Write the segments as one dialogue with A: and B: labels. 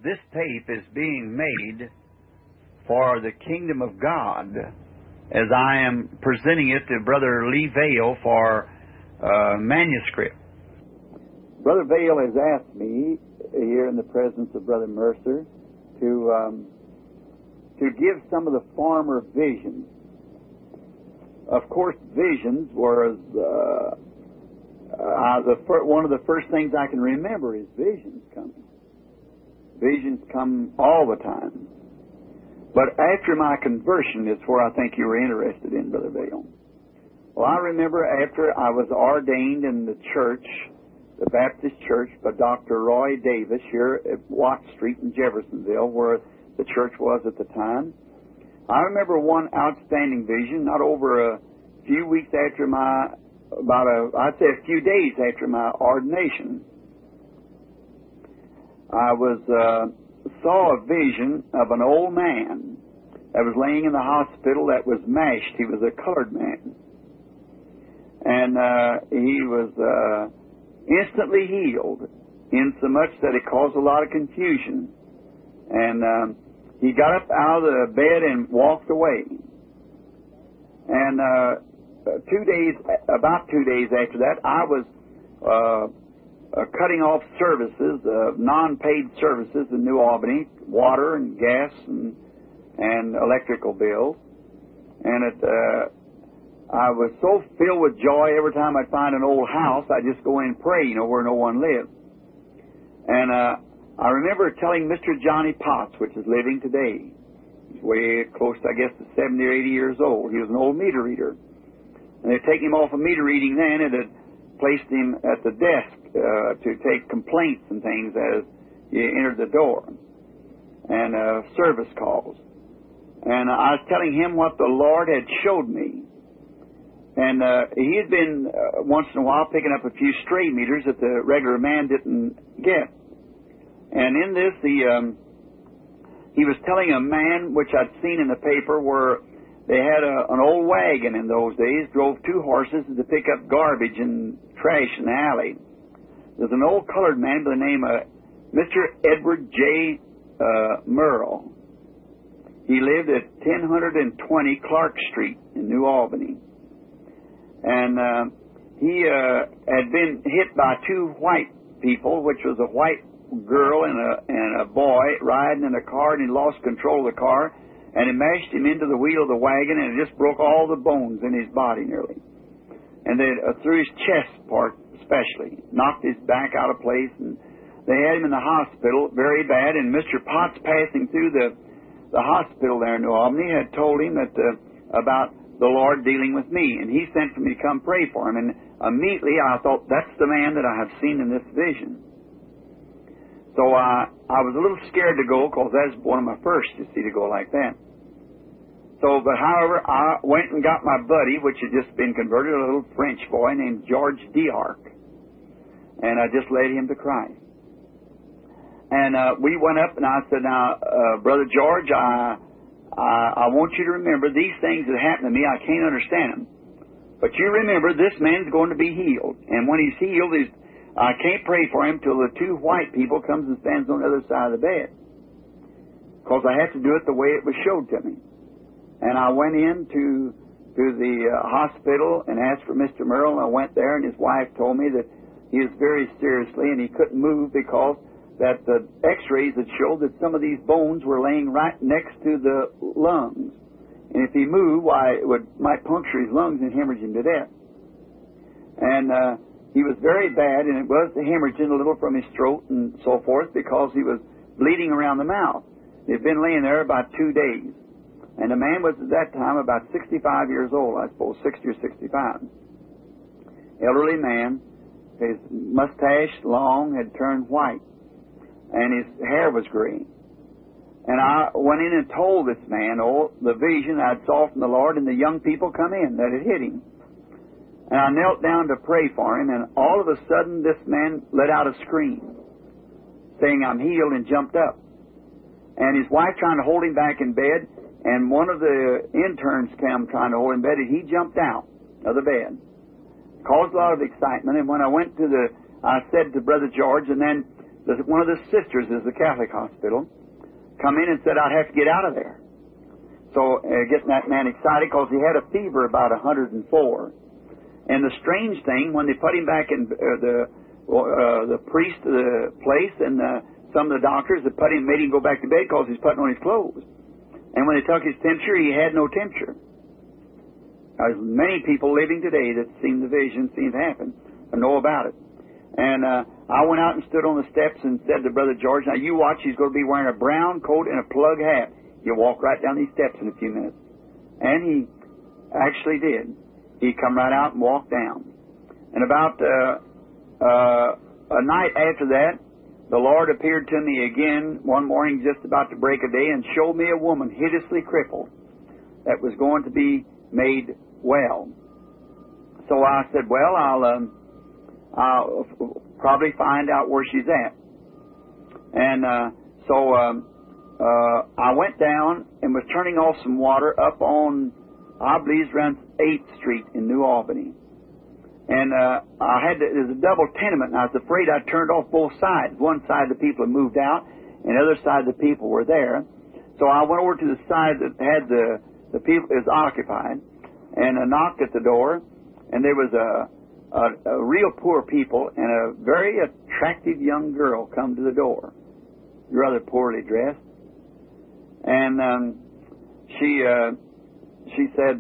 A: this tape is being made for the kingdom of God, as I am presenting it to Brother Lee Vale for manuscript. Brother Vale has asked me, here in the presence of Brother Mercer, to give some of the former visions. Of course, visions were one of the first things I can remember is visions coming. Visions come all the time. But after my conversion is where I think you were interested in, Brother Vale. Well, I remember after I was ordained in the church, the Baptist church, by Dr. Roy Davis here at Watt Street in Jeffersonville, where the church was at the time. I remember one outstanding vision, not over a few weeks after I'd say a few days after my ordination. I saw a vision of an old man that was laying in the hospital that was mashed. He was a colored man. And he was instantly healed, insomuch that it caused a lot of confusion. And he got up out of the bed and walked away. And about 2 days after that, I was cutting off services, non-paid services in New Albany, water and gas and electrical bills. And I was so filled with joy every time I'd find an old house, I'd just go in and pray, where no one lived. And I remember telling Mr. Johnny Potts, which is living today. He's way close, I guess, to 70 or 80 years old. He was an old meter reader. And they'd taken him off of meter reading then and had placed him at the desk to take complaints and things as you entered the door, and service calls. And I was telling him what the Lord had showed me. And he had been, once in a while, picking up a few stray meters that the regular man didn't get. And in this, he was telling a man, which I'd seen in the paper, where they had an old wagon in those days, drove two horses to pick up garbage and trash in the alley. There's an old colored man by the name of Mr. Edward J. Merle. He lived at 1020 Clark Street in New Albany. And he had been hit by two white people, which was a white girl and a boy riding in a car, and he lost control of the car, and it mashed him into the wheel of the wagon, and it just broke all the bones in his body nearly. And then through his chest part especially, knocked his back out of place, and they had him in the hospital very bad. And Mr. Potts, passing through the hospital there in New Albany, had told him that about the Lord dealing with me, and he sent for me to come pray for him. And immediately I thought, that's the man that I have seen in this vision. So I was a little scared to go, because that's one of my first to see to go like that. So, but however, I went and got my buddy, which had just been converted, a little French boy named George D'Arc, and I just led him to Christ. And we went up, and I said, now, Brother George, I want you to remember these things that happened to me. I can't understand them, but you remember this man's going to be healed, and when he's healed, I can't pray for him till the two white people comes and stands on the other side of the bed, because I have to do it the way it was showed to me. And I went in to the hospital and asked for Mr. Merle, and I went there, and his wife told me that he was very seriously, and he couldn't move because that the x-rays had showed that some of these bones were laying right next to the lungs. And if he moved, why, it might puncture his lungs and hemorrhage him to death. And he was very bad, and it was hemorrhaging a little from his throat and so forth, because he was bleeding around the mouth. He'd been laying there about 2 days. And the man was at that time about 65 years old, I suppose, 60 or 65. Elderly man, his mustache, long, had turned white, and his hair was gray. And I went in and told this man, the vision I saw from the Lord, and the young people come in that had hit him. And I knelt down to pray for him, and all of a sudden this man let out a scream, saying, I'm healed, and jumped up. And his wife trying to hold him back in bed, and one of the interns came trying to hold him in bed, and he jumped out of the bed. Caused a lot of excitement, and when I went to I said to Brother George, and then one of the sisters is the Catholic hospital, come in and said I'd have to get out of there. So getting that man excited because he had a fever about 104. And the strange thing, when they put him back in the priest of the place and some of the doctors that made him go back to bed because he's putting on his clothes. And when they took his temperature, he had no temperature. There's many people living today that seen the vision, seen it happen, and know about it. And I went out and stood on the steps and said to Brother George, now you watch, he's going to be wearing a brown coat and a plug hat. He'll walk right down these steps in a few minutes. And he actually did. He come right out and walked down. And about a night after that, the Lord appeared to me again one morning just about to break a day and showed me a woman hideously crippled that was going to be made well. So I said, well, I'll probably find out where she's at. And so I went down and was turning off some water up on, I believe, around 8th Street in New Albany. And there's a double tenement, and I was afraid I turned off both sides. One side the people had moved out, and the other side the people were there. So I went over to the side that had the people is occupied, and I knocked at the door, and there was a real poor people and a very attractive young girl come to the door, rather poorly dressed. And she said,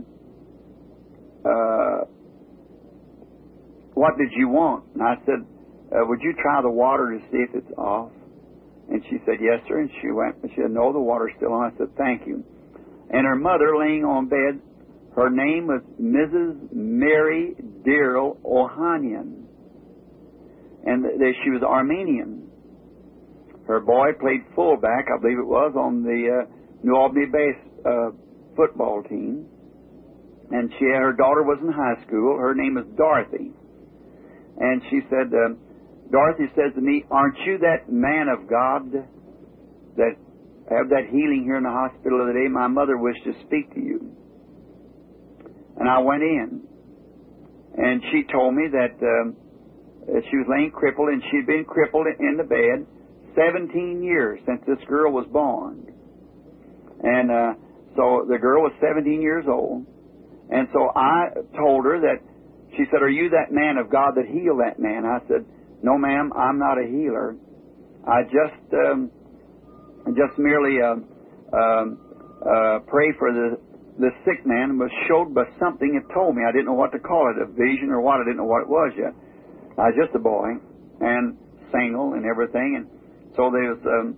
A: what did you want? And I said, would you try the water to see if it's off? And she said, yes, sir. And she went, she said, no, the water's still on. I said, thank you. And her mother, laying on bed, her name was Mrs. Mary Darrell Ohanian. And she was Armenian. Her boy played fullback, I believe it was, on the New Albany football team. And her daughter was in high school. Her name is Dorothy. And she said, Dorothy says to me, aren't you that man of God that have that healing here in the hospital the other day? My mother wished to speak to you. And I went in. And she told me that she was laying crippled, and she'd been crippled in the bed 17 years since this girl was born. And so the girl was 17 years old. And so I told her that, she said, are you that man of God that healed that man? I said, no, ma'am, I'm not a healer. I just merely pray for the sick man and was showed by something it told me. I didn't know what to call it, a vision or what. I didn't know what it was yet. I was just a boy and single and everything. And so there was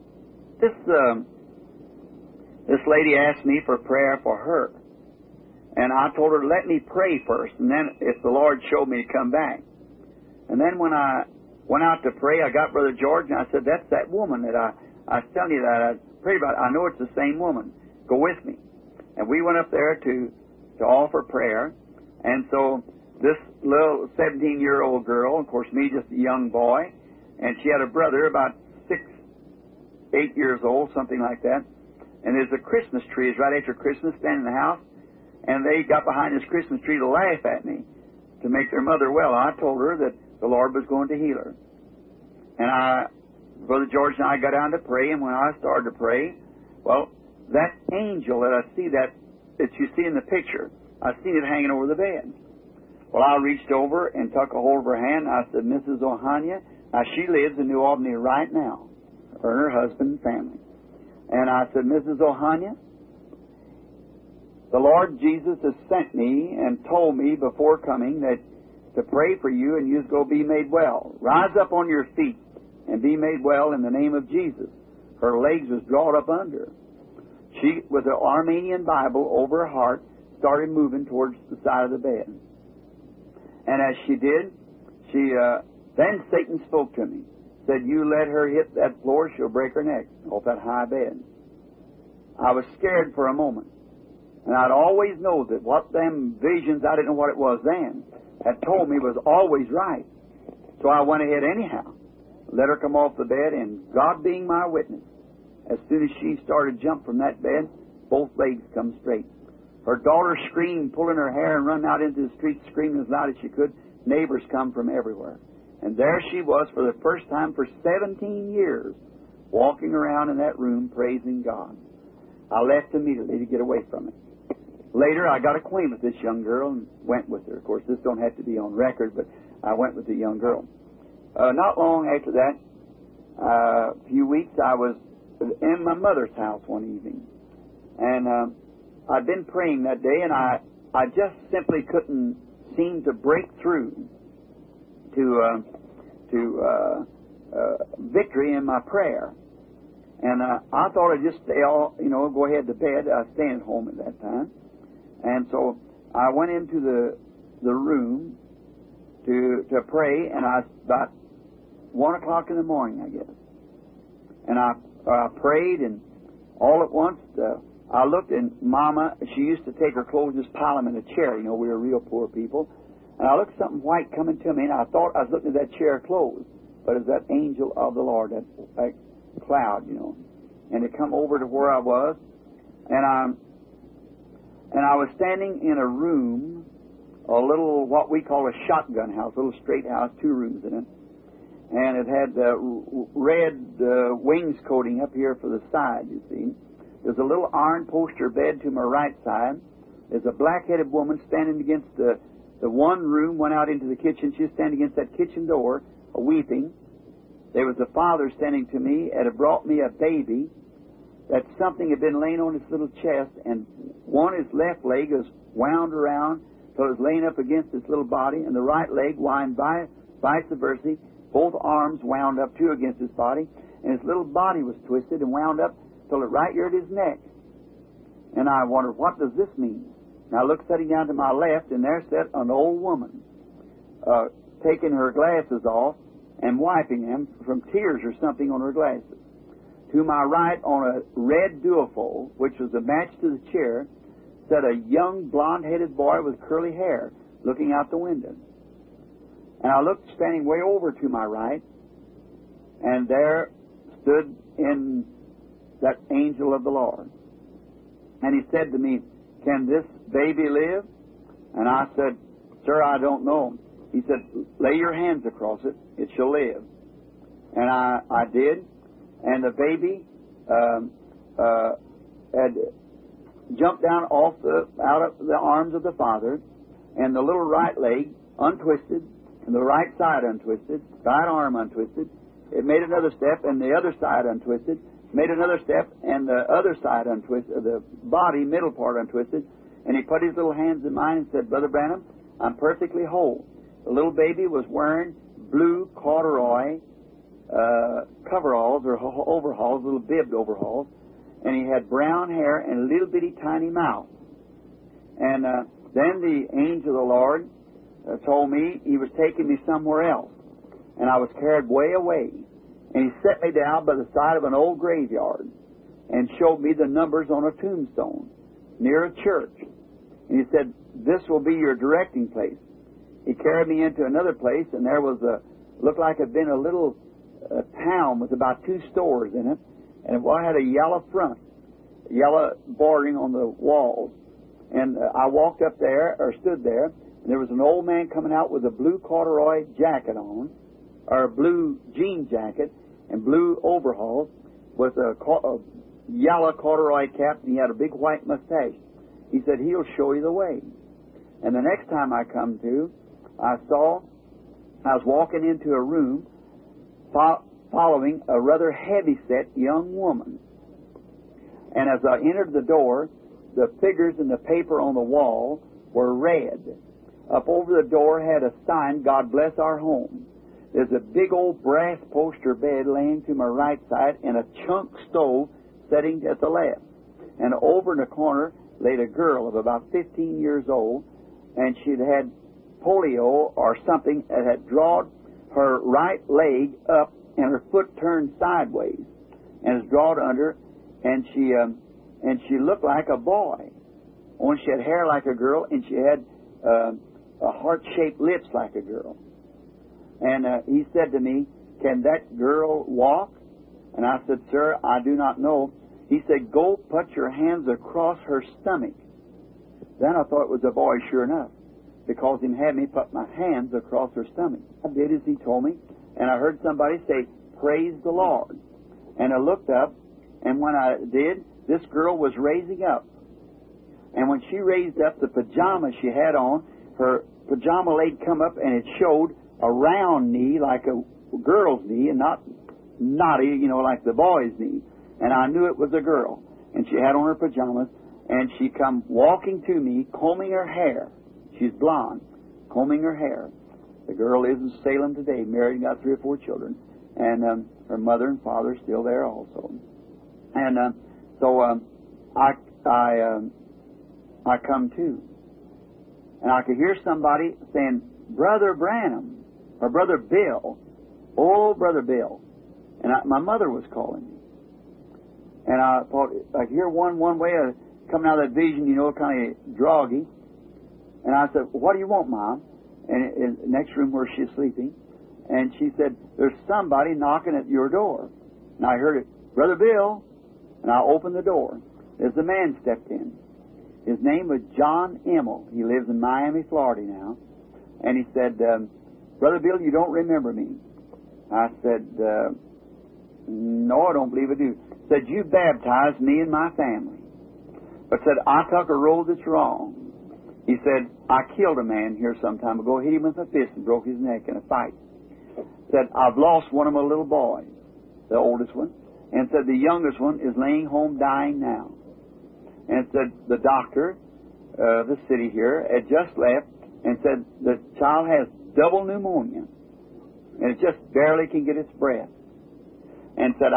A: this lady asked me for prayer for her. And I told her, let me pray first, and then if the Lord showed me to come back. And then when I went out to pray, I got Brother George, and I said, that's that woman that I was telling you that I prayed about. I know it's the same woman. Go with me. And we went up there to offer prayer. And so this little 17-year-old girl, of course, me just a young boy, and she had a brother about 8 years old, something like that. And there's a Christmas tree. It's right after Christmas, standing in the house. And they got behind this Christmas tree to laugh at me, to make their mother well. I told her that the Lord was going to heal her. And Brother George and I got down to pray, and when I started to pray, well, that angel that I see that you see in the picture, I seen it hanging over the bed. Well, I reached over and took a hold of her hand, and I said, Mrs. Ohania, now she lives in New Albany right now, her and her husband and family. And I said, Mrs. Ohania, the Lord Jesus has sent me and told me before coming that to pray for you and you'll go be made well. Rise up on your feet and be made well in the name of Jesus. Her legs was drawn up under. She, with the Armenian Bible over her heart, started moving towards the side of the bed. And as she did, then Satan spoke to me. Said, you let her hit that floor, she'll break her neck off that high bed. I was scared for a moment. And I'd always know that what them visions, I didn't know what it was then, had told me was always right. So I went ahead anyhow, let her come off the bed, and God being my witness, as soon as she started to jump from that bed, both legs come straight. Her daughter screamed, pulling her hair, and run out into the street screaming as loud as she could. Neighbors come from everywhere. And there she was for the first time for 17 years, walking around in that room praising God. I left immediately to get away from it. Later, I got acquainted with this young girl and went with her. Of course, this don't have to be on record, but I went with the young girl. Not long after that, a few weeks, I was in my mother's house one evening. And I'd been praying that day, and I just simply couldn't seem to break through to victory in my prayer. And I thought I'd just stay go ahead to bed. I was staying at home at that time. And so I went into the room to pray, and I was about 1 o'clock in the morning, I guess. And I prayed, and all at once I looked, and Mama, she used to take her clothes and just pile them in a chair. We were real poor people. And I looked at something white coming to me, and I thought I was looking at that chair clothes. But it was that angel of the Lord, that cloud, And it come over to where I was, and I was standing in a room, a little, what we call a shotgun house, a little straight house, 2 rooms in it. And it had red wainscoting up here for the side, you see. There's a little iron poster bed to my right side. There's a black-headed woman standing against the one room, went out into the kitchen. She was standing against that kitchen door, weeping. There was a father standing to me and had brought me a baby that something had been laying on his little chest, and his left leg was wound around so it was laying up against his little body, and the right leg wound vice versa, both arms wound up too against his body, and his little body was twisted and wound up till it right here at his neck. And I wondered, what does this mean? And I looked sitting down to my left, and there sat an old woman, taking her glasses off and wiping them from tears or something on her glasses. To my right, on a red duofold, which was a match to the chair, sat a young blonde-headed boy with curly hair looking out the window. And I looked standing way over to my right, and there stood in that angel of the Lord. And he said to me, "Can this baby live?" And I said, "Sir, I don't know." He said, "Lay your hands across it. It shall live." And I did. And the baby had jumped down out of the arms of the father, and the little right leg untwisted, and the right side untwisted, right arm untwisted. It made another step, and the other side untwisted. Made another step, and the other side untwisted, the body, middle part untwisted. And he put his little hands in mine and said, "Brother Branham, I'm perfectly whole." The little baby was wearing blue corduroy coveralls or overalls, little bibbed overalls, and he had brown hair and a little bitty tiny mouth. And then the angel of the Lord told me he was taking me somewhere else, and I was carried way away. And he set me down by the side of an old graveyard and showed me the numbers on a tombstone near a church. And he said, "This will be your directing place." He carried me into another place, and there was looked like it had been a little town with about 2 stores in it, and it had a yellow front, yellow bordering on the walls. And I walked up there, or stood there, and there was an old man coming out with a blue corduroy jacket on, or a blue jean jacket, and blue overalls, with a yellow corduroy cap, and he had a big white mustache. He said, "He'll show you the way." And the next time I come to, I was walking into a room following a rather heavy-set young woman. And as I entered the door, the figures in the paper on the wall were red. Up over the door had a sign, "God bless our home." There's a big old brass poster bed laying to my right side, and a chunk stove sitting at the left. And over in the corner laid a girl of about 15 years old, and she'd had polio or something that had drawn her right leg up and her foot turned sideways and was drawn under, and she looked like a boy. Only she had hair like a girl, and she had a heart-shaped lips like a girl. And he said to me, "Can that girl walk?" And I said, "Sir, I do not know." He said, "Go put your hands across her stomach." Then I thought it was a boy, sure enough. because He had me put my hands across her stomach. I did as He told me, and I heard somebody say, "Praise the Lord." And I looked up, and when I did, this girl was raising up. And when she raised up, the pajamas she had on, her pajama leg come up, and it showed a round knee like a girl's knee, and not knotty, like the boy's knee. And I knew it was a girl. And she had on her pajamas, and she come walking to me, combing her hair. She's blonde, combing her hair. The girl is in Salem today, married and got 3 or 4 children. And her mother and father are still there also. And so I come to. And I could hear somebody saying, "Brother Branham," or "Brother Bill." "Oh, Brother Bill." And my mother was calling me. And I thought, I could hear one way of coming out of that vision, kind of droggy. And I said, "What do you want, Mom?" And in the next room where she's sleeping. And she said, "There's somebody knocking at your door." And I heard it, "Brother Bill." And I opened the door. There's a man stepped in. His name was John Emmel. He lives in Miami, Florida now. And he said, "Brother Bill, you don't remember me." I said, "No, I don't believe I do." He said, "You baptized me and my family." But said, "I took a road that's wrong." He said, "I killed a man here some time ago, hit him with a fist and broke his neck in a fight." Said, "I've lost one of my little boys," the oldest one. And said, "The youngest one is laying home dying now." And said, the doctor, the city here, had just left and said, "The child has double pneumonia. And it just barely can get its breath." And said,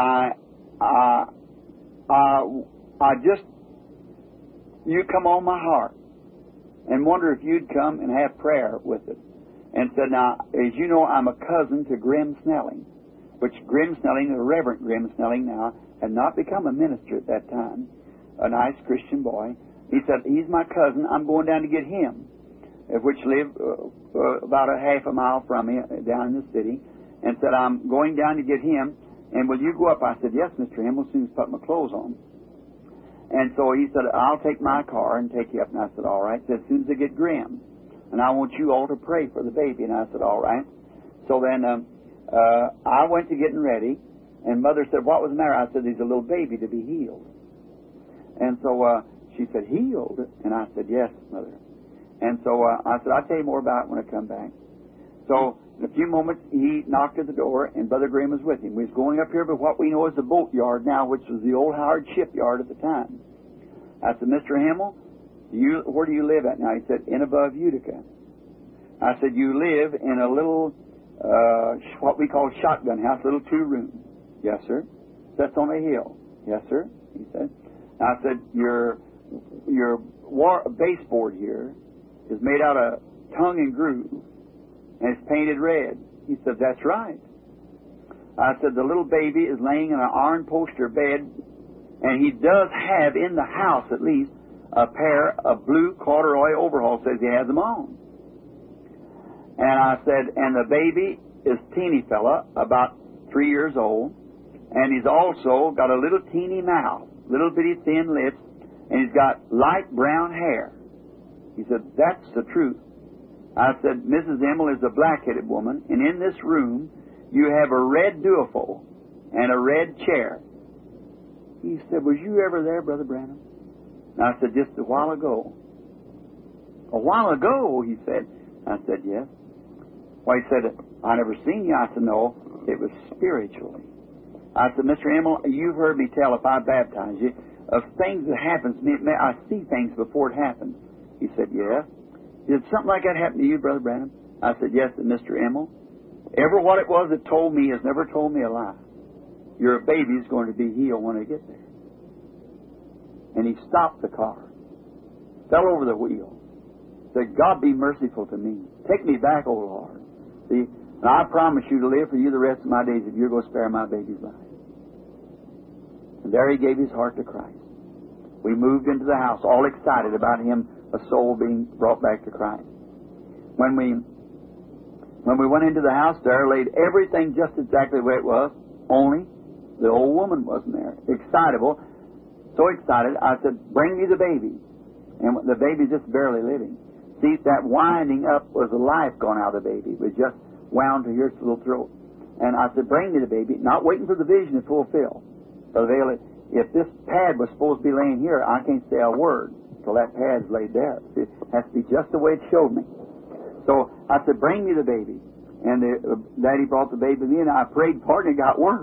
A: you come on my heart and wonder if you'd come and have prayer with it." And said, "Now, as you know, I'm a cousin to Grim Snelling," which Grim Snelling, the Reverend Grim Snelling now, had not become a minister at that time, a nice Christian boy. He said, "He's my cousin. I'm going down to get him," which lived about a half a mile from me down in the city. And said, "I'm going down to get him, and will you go up?" I said, "Yes, Mr. Himmel, as soon as I put my clothes on." And so he said, "I'll take my car and take you up." And I said, "All right." He said, "As soon as I get Grim, and I want you all to pray for the baby." And I said, "All right." So then I went to getting ready, and Mother said, "What was the matter?" I said, "There's a little baby to be healed." And so she said, "Healed?" And I said, "Yes, Mother." And so I said, "I'll tell you more about it when I come back." So in a few moments, he knocked at the door, and Brother Graham was with him. We was going up here to what we know as the boat yard now, which was the old Howard shipyard at the time. I said, "Mr. Himmel, where do you live at now?" He said, "In above Utica." I said, "You live in a little, what we call shotgun house, little 2-room. "Yes, sir." "That's on a hill." "Yes, sir," he said. I said, Your baseboard here is made out of tongue and groove, and it's painted red." He said, "That's right." I said, "The little baby is laying in an iron poster bed, and he does have in the house at least a pair of blue corduroy overalls, says he has them on." And I said, "And the baby is teeny fella, about 3 years old, and he's also got a little teeny mouth, little bitty thin lips, and he's got light brown hair." He said, "That's the truth." I said, "Mrs. Emmel is a black-headed woman, and in this room you have a red duophone and a red chair." He said, "Was you ever there, Brother Branham?" And I said, "Just a while ago." "A while ago?" he said. I said, "Yes." Well, he said, "I never seen you." I said, "No, it was spiritually." I said, "Mr. Emmel, you've heard me tell, if I baptize you, of things that happen to me. I see things before it happens." He said, "Yes." "Did something like that happen to you, Brother Branham?" I said, "Yes, Mr. Emmel. Ever what it was that told me has never told me a lie. Your baby's going to be healed when I get there." And he stopped the car, fell over the wheel, said, "God be merciful to me. Take me back, O Lord. See, and I promise you to live for you the rest of my days if you're going to spare my baby's life." And there he gave his heart to Christ. We moved into the house, all excited about him, a soul being brought back to Christ. When we went into the house, there laid everything just exactly the way it was, only the old woman wasn't there. Excitable, so excited, I said, "Bring me the baby." And the baby's just barely living. See, that winding up was the life gone out of the baby. It was just wound to your little throat. And I said, bring me the baby, not waiting for the vision to fulfill. Brother Vail, if this pad was supposed to be laying here, I can't say a word till that pad's laid there. See, it has to be just the way it showed me. So I said, bring me the baby. And Daddy brought the baby to me, and I prayed for it, and it got worse.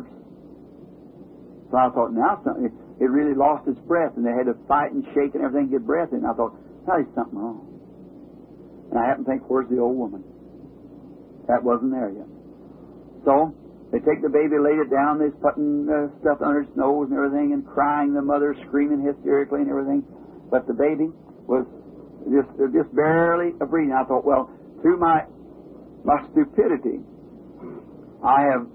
A: So I thought, now something, it really lost its breath, and they had to fight and shake and everything to get breath in. I thought, now there's something wrong. And I happened to think, where's the old woman? That wasn't there yet. So they take the baby, laid it down, they're putting stuff under its nose and everything, and crying, the mother screaming hysterically and everything. But the baby was just barely breathing. I thought, well, through my stupidity, I have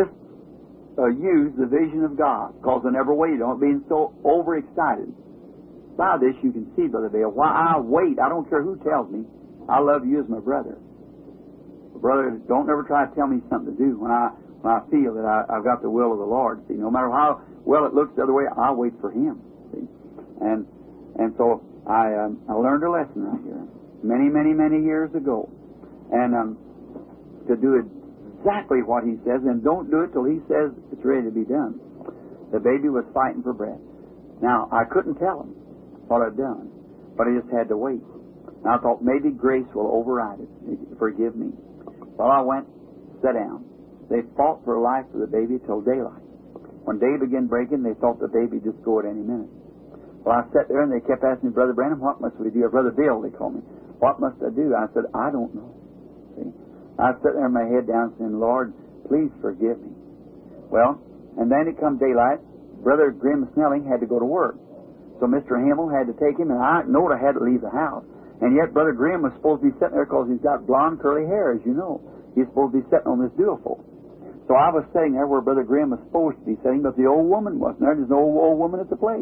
A: misused the vision of God, because I never waited on it, being so overexcited. By this you can see, Brother Vail, why I wait. I don't care who tells me. I love you as my brother. Brother, don't ever try to tell me something to do when I feel that I've got the will of the Lord. See, no matter how well it looks the other way, I'll wait for Him. See, and so I learned a lesson right here, many years ago, and to do exactly what He says, and don't do it till He says it's ready to be done. The baby was fighting for breath. Now I couldn't tell him what I'd done, but I just had to wait. And I thought maybe grace will override it. Forgive me. Well, I went, sat down. They fought for life for the baby till daylight. When day began breaking, they thought the baby would just go at any minute. Well, I sat there and they kept asking me, Brother Branham, what must we do? Or Brother Bill, they called me. What must I do? I said, I don't know. See, I sat there with my head down saying, Lord, please forgive me. Well, and then it come daylight. Brother Grim Snelling had to go to work. So Mr. Himmel had to take him, and I knowed I had to leave the house. And yet Brother Grimm was supposed to be sitting there because he's got blonde curly hair, as you know. He's supposed to be sitting on this dutiful. So I was sitting there where Brother Grimm was supposed to be sitting, but the old woman wasn't there. There's no old woman at the place.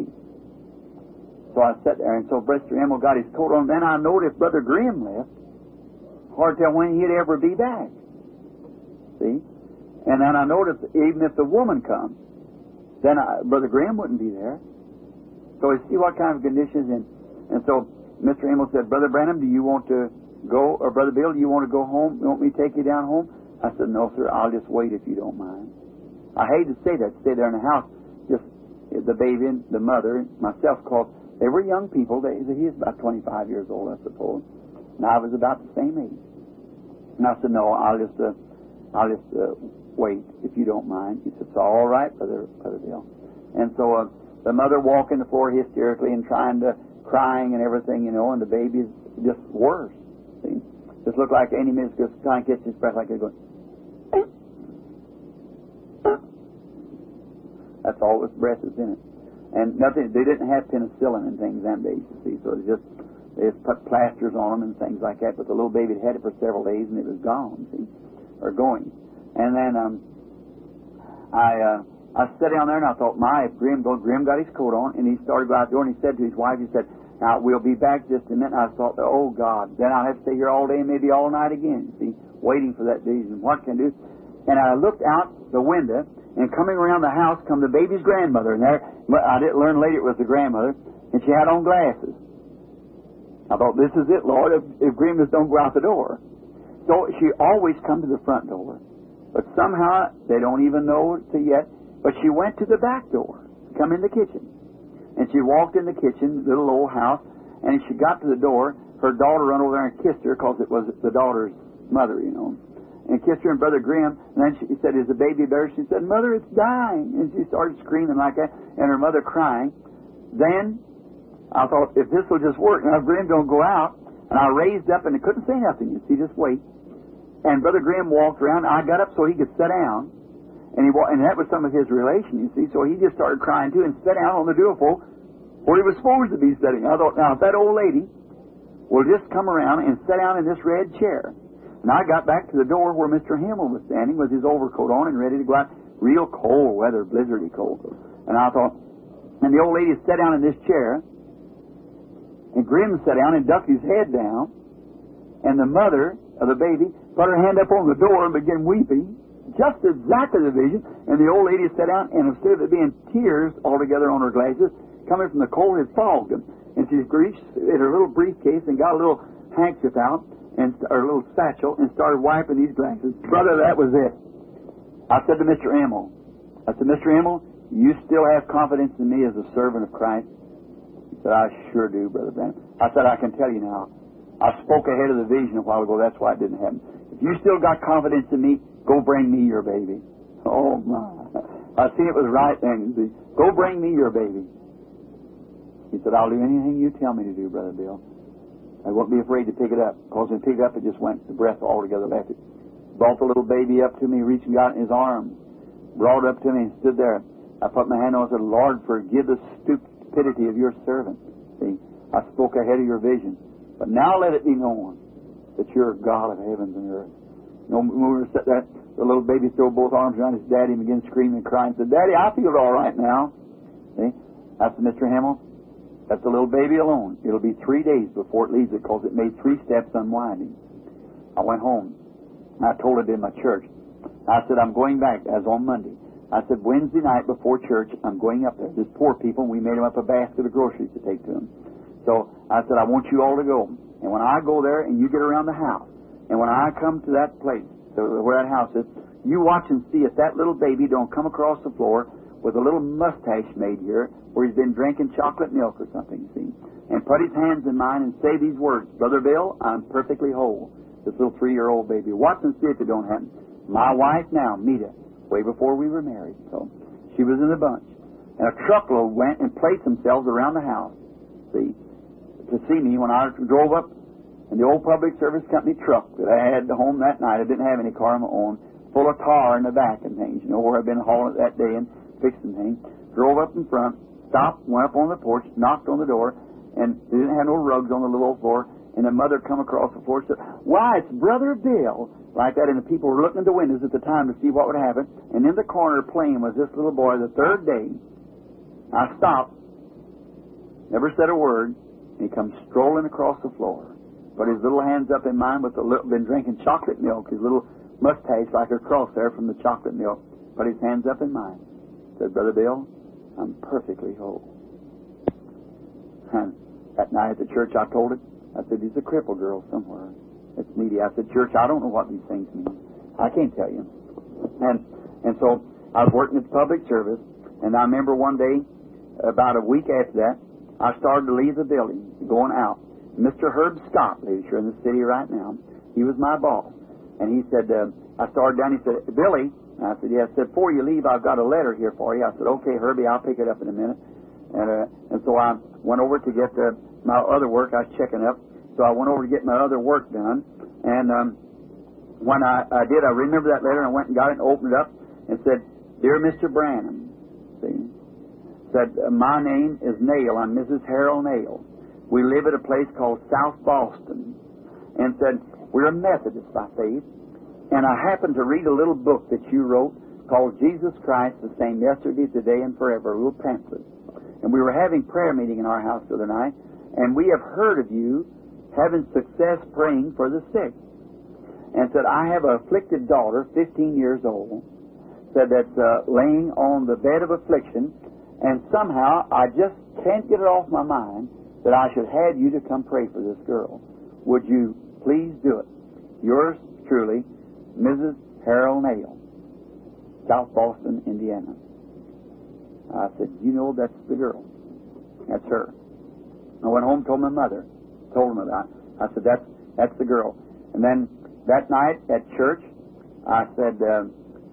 A: So I sat there, and so Mr. Himmel got his coat on. Then I noticed if Brother Grimm left, hard to tell when he'd ever be back. See? And then I noticed even if the woman comes, then Brother Grimm wouldn't be there. So you see what kind of conditions in. And so Mr. Himmel said, Brother Branham, do you want to go, or Brother Bill, do you want to go home? You want me to take you down home? I said, no, sir, I'll just wait if you don't mind. I hate to say that, stay there in the house, just the baby and the mother and myself, because they were young people. He was about 25 years old, I suppose, and I was about the same age. And I said, no, I'll just wait if you don't mind. He said, it's all right, Brother Bill. And so the mother walking the floor hysterically and crying and everything, you know, and the baby is just worse. See? Just looked like any minute just trying to catch his breath like they're going. That's all this breath is in it. And nothing, they didn't have penicillin and things them days, you see, so they just put plasters on them and things like that, but the little baby had it for several days and it was gone, see, or going. And then I sat down there and I thought, if Grim got his coat on, and he started to go out the door and he said to his wife, he said, now, we'll be back just a minute. And I thought, oh, God, then I'll have to stay here all day and maybe all night again, see, waiting for that vision. What can I do? And I looked out the window, and coming around the house come the baby's grandmother. And there, I didn't learn later it was the grandmother, and she had on glasses. I thought, this is it, Lord, if Grim just don't go out the door. So she always come to the front door. But somehow, they don't even know it yet, but she went to the back door, come in the kitchen. And she walked in the kitchen, little old house, and she got to the door. Her daughter ran over there and kissed her because it was the daughter's mother, you know, and kissed her and Brother Grimm. And then she said, is the baby better? She said, Mother, it's dying. And she started screaming like that, and her mother crying. Then I thought, if this will just work, now Grimm don't go out. And I raised up, and I couldn't say nothing, you see, just wait. And Brother Grimm walked around. I got up so he could sit down. And that was some of his relation, you see. So he just started crying too and sat down on the dutiful where he was supposed to be sitting. I thought, now if that old lady will just come around and sit down in this red chair. And I got back to the door where Mr. Himmel was standing with his overcoat on and ready to go out. Real cold weather, blizzardy cold. And I thought, and the old lady sat down in this chair, and Grimm sat down and ducked his head down, and the mother of the baby put her hand up on the door and began weeping. Just exactly the vision. And the old lady sat down, and instead of it being tears altogether on her glasses, coming from the cold, it fogged them. And she reached in her little briefcase and got a little handkerchief out, or a little satchel, and started wiping these glasses. Brother, that was it. I said to Mr. Emmel, Mr. Emmel, you still have confidence in me as a servant of Christ? He said, I sure do, Brother Branham. I said, I can tell you now. I spoke ahead of the vision a while ago. That's why it didn't happen. If you still got confidence in me, go bring me your baby. Oh, my. I see it was right then. Go bring me your baby. He said, I'll do anything you tell me to do, Brother Bill. I won't be afraid to pick it up. Because when he picked it up, it just went, the breath altogether left it. Brought the little baby up to me, reached and got it in his arms. Brought it up to me and stood there. I put my hand on it and said, Lord, forgive the stupidity of your servant. See, I spoke ahead of your vision. But now let it be known that you're a God of heavens and earth. No, when we were sitting there, the little baby threw both arms around his daddy and began screaming and crying. Said, Daddy, I feel all right now. See? I said, Mr. Hemmel, that's the little baby alone. It'll be 3 days before it leaves it because it made 3 steps unwinding. I went home. And I told it in my church. I said, I'm going back as on Monday. I said, Wednesday night before church, I'm going up there. There's poor people, and we made them up a basket of groceries to take to them. So I said, I want you all to go. And when I go there and you get around the house, and when I come to that place, where that house is, you watch and see if that little baby don't come across the floor with a little mustache made here where he's been drinking chocolate milk or something, you see, and put his hands in mine and say these words, Brother Bill, I'm perfectly whole. This little 3-year-old baby. Watch and see if it don't happen. My wife now, Mita, way before we were married, so she was in the bunch. And a truckload went and placed themselves around the house, see, to see me when I drove up in the old public service company truck that I had home that night. I didn't have any car of my own, full of tar in the back and things, you know, where I'd been hauling it that day and fixing things. Drove up in front, stopped, went up on the porch, knocked on the door, and they didn't have no rugs on the little old floor. And the mother come across the floor and said, why, it's Brother Bill. Like that, and the people were looking at the windows at the time to see what would happen. And in the corner playing was this little boy the third day. I stopped, never said a word, and he comes strolling across the floor. Put his little hands up in mine with been drinking chocolate milk, his little mustache like a cross there from the chocolate milk. Put his hands up in mine. Said, Brother Bill, I'm perfectly whole. And that night at the church I told it, I said, he's a crippled girl somewhere. It's needy. I said, church, I don't know what these things mean. I can't tell you. And so I was working at the public service, and I remember one day, about a week after that, I started to leave the building, going out. Mr. Herb Scott lives here in the city right now. He was my boss. And he said, I started down, he said, Billy, and I said, yeah. I said, before you leave, I've got a letter here for you. I said, okay, Herbie, I'll pick it up in a minute. And so I went over to get my other work I was checking up. So I went over to get my other work done. And when I did, I remember that letter, and I went and got it and opened it up and said, Dear Mr. Branham, see, said, my name is Nail. I'm Mrs. Harold Nail. We live at a place called South Boston. And said, we're a Methodist by faith. And I happened to read a little book that you wrote called Jesus Christ, the same yesterday, today, and forever, a little pamphlet. And we were having prayer meeting in our house the other night, and we have heard of you having success praying for the sick. And said, I have an afflicted daughter, 15 years old, said that's laying on the bed of affliction, and somehow I just can't get it off my mind that I should have you to come pray for this girl. Would you please do it? Yours truly, Mrs. Harold Nail, South Boston, Indiana. I said, you know, that's the girl. That's her. I went home, told my mother, told him about it. I said, that's the girl. And then that night at church, I said to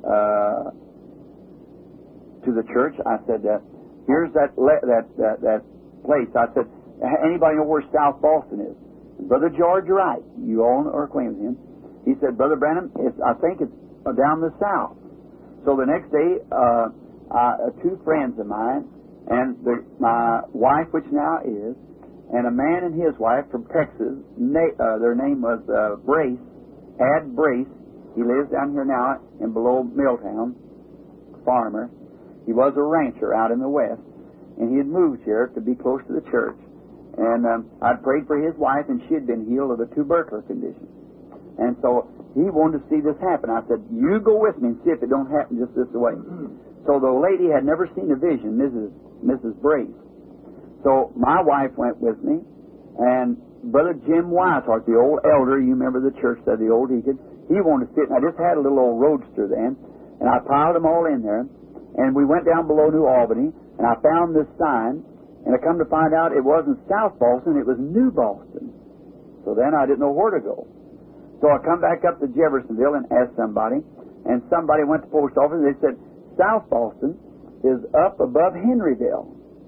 A: the church, I said, here's that place. I said, anybody know where South Boston is? And Brother George Wright, you all are acquainted with him. He said, Brother Branham, I think it's down the south. So the next day, two friends of mine, and my wife, which now is, and a man and his wife from Texas, their name was Brace, Ad Brace. He lives down here now in below Milltown, farmer. He was a rancher out in the west, and he had moved here to be close to the church. And I'd prayed for his wife, and she had been healed of a tubercular condition. And so he wanted to see this happen. I said, you go with me and see if it don't happen just this way. So the lady had never seen a vision, Mrs. Brace. So my wife went with me, and Brother Jim Weishart, the old elder, you remember the church there, the old deacon, he wanted to sit, and I just had a little old roadster then, and I piled them all in there, and we went down below New Albany, and I found this sign, and I come to find out it wasn't South Boston, it was New Boston. So then I didn't know where to go. So I come back up to Jeffersonville and asked somebody, and somebody went to the post office, and they said, South Boston is up above Henryville.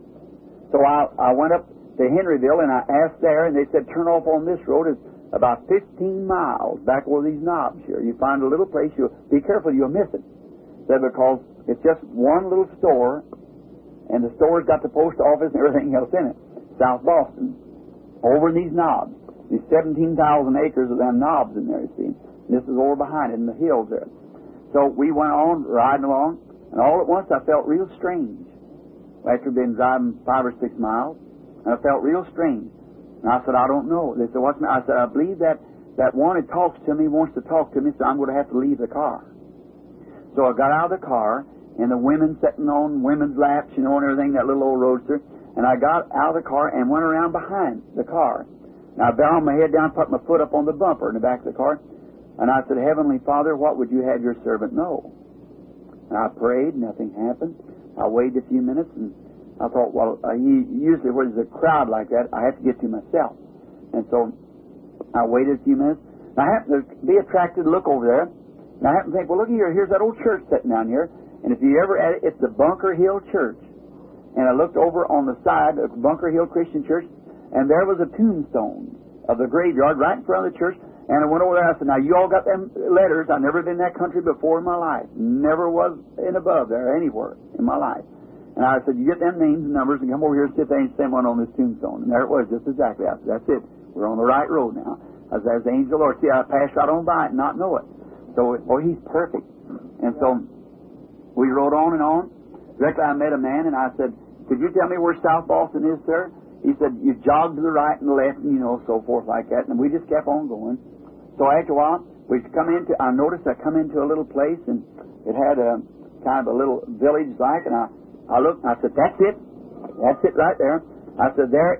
A: So I went up to Henryville, and I asked there, and they said, turn off on this road. It's about 15 miles back where these knobs here. You find a little place, you'll be careful, you'll miss it. Said because it's just one little store, and the store's got the post office and everything else in it. South Boston, over in these knobs. These 17,000 acres of them knobs in there, you see. And this is over behind it in the hills there. So we went on, riding along, and all at once I felt real strange. After being driving 5 or 6 miles, and I felt real strange. And I said, I don't know. They said, what's the matter? I said, I believe that one that talks to me wants to talk to me, so I'm going to have to leave the car. So I got out of the car, and the women sitting on women's laps, you know, and everything, that little old roadster, and I got out of the car and went around behind the car. And I bowed my head down, put my foot up on the bumper in the back of the car, and I said, Heavenly Father, what would you have your servant know? And I prayed, nothing happened. I waited a few minutes, and I thought, well, usually when there's a crowd like that, I have to get to myself. And so I waited a few minutes, and I happened to be attracted to look over there, and I happened to think, well, look here, here's that old church sitting down here, and if you ever at it, it's the Bunker Hill Church. And I looked over on the side of Bunker Hill Christian Church, and there was a tombstone of the graveyard right in front of the church. And I went over there and I said, now you all got them letters. I've never been in that country before in my life. Never was in above there anywhere in my life. And I said, you get them names and numbers and come over here and see if they ain't sent one on this tombstone. And there it was, just exactly. I said, that's it. We're on the right road now. I said, there's the angel of the Lord. See, I passed right on by it and not know it. So, he's perfect. And so we rode on and on. Directly I met a man and I said, could you tell me where South Boston is, sir? He said, you jogged to the right and the left and, you know, so forth like that. And we just kept on going. So after a while, I noticed I come into a little place, and it had a kind of a little village like, and I looked and I said, that's it right there. I said, there's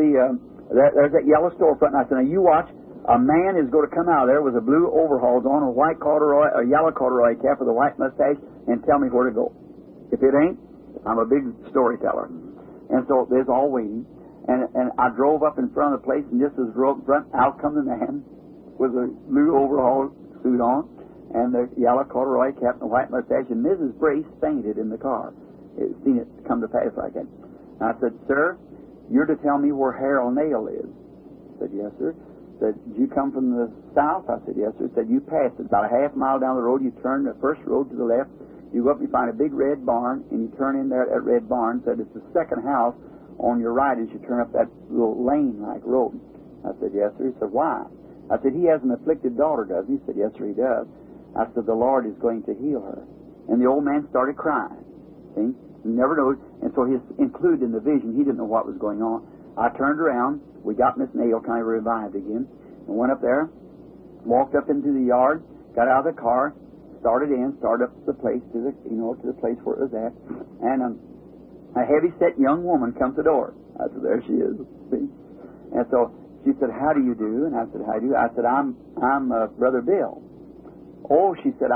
A: that yellow storefront. And I said, now you watch, a man is going to come out of there with a blue overalls on, a white corduroy, a yellow corduroy cap with a white mustache, and tell me where to go. If it ain't, I'm a big storyteller. And so there's all waiting. And I drove up in front of the place, and just as I drove in front, out come the man with a blue overall suit on, and the yellow corduroy cap and the white mustache, and Mrs. Brace fainted in the car. Seen it come to pass like that. And I said, sir, you're to tell me where Harold Nail is. I said, yes, sir. Said, did you come from the south? I said, yes, sir. Said, you passed it. About a half mile down the road, you turn the first road to the left, you go up, you find a big red barn, and you turn in there at that red barn. Said, it's the second house on your right as you turn up that little lane-like road. I said, yes, sir. He said, why? I said, he has an afflicted daughter, does he? He said, yes, sir, he does. I said, the Lord is going to heal her. And the old man started crying. See? He never knows. And so he's included in the vision. He didn't know what was going on. I turned around. We got Miss Nail kind of revived again. And went up there, walked up into the yard, got out of the car, started up to the place, to the place where it was at. And a heavy-set young woman comes to the door. I said, there she is. See? And so she said, how do you do? And I said, how do you? I said, I'm Brother Bill. Oh, she said,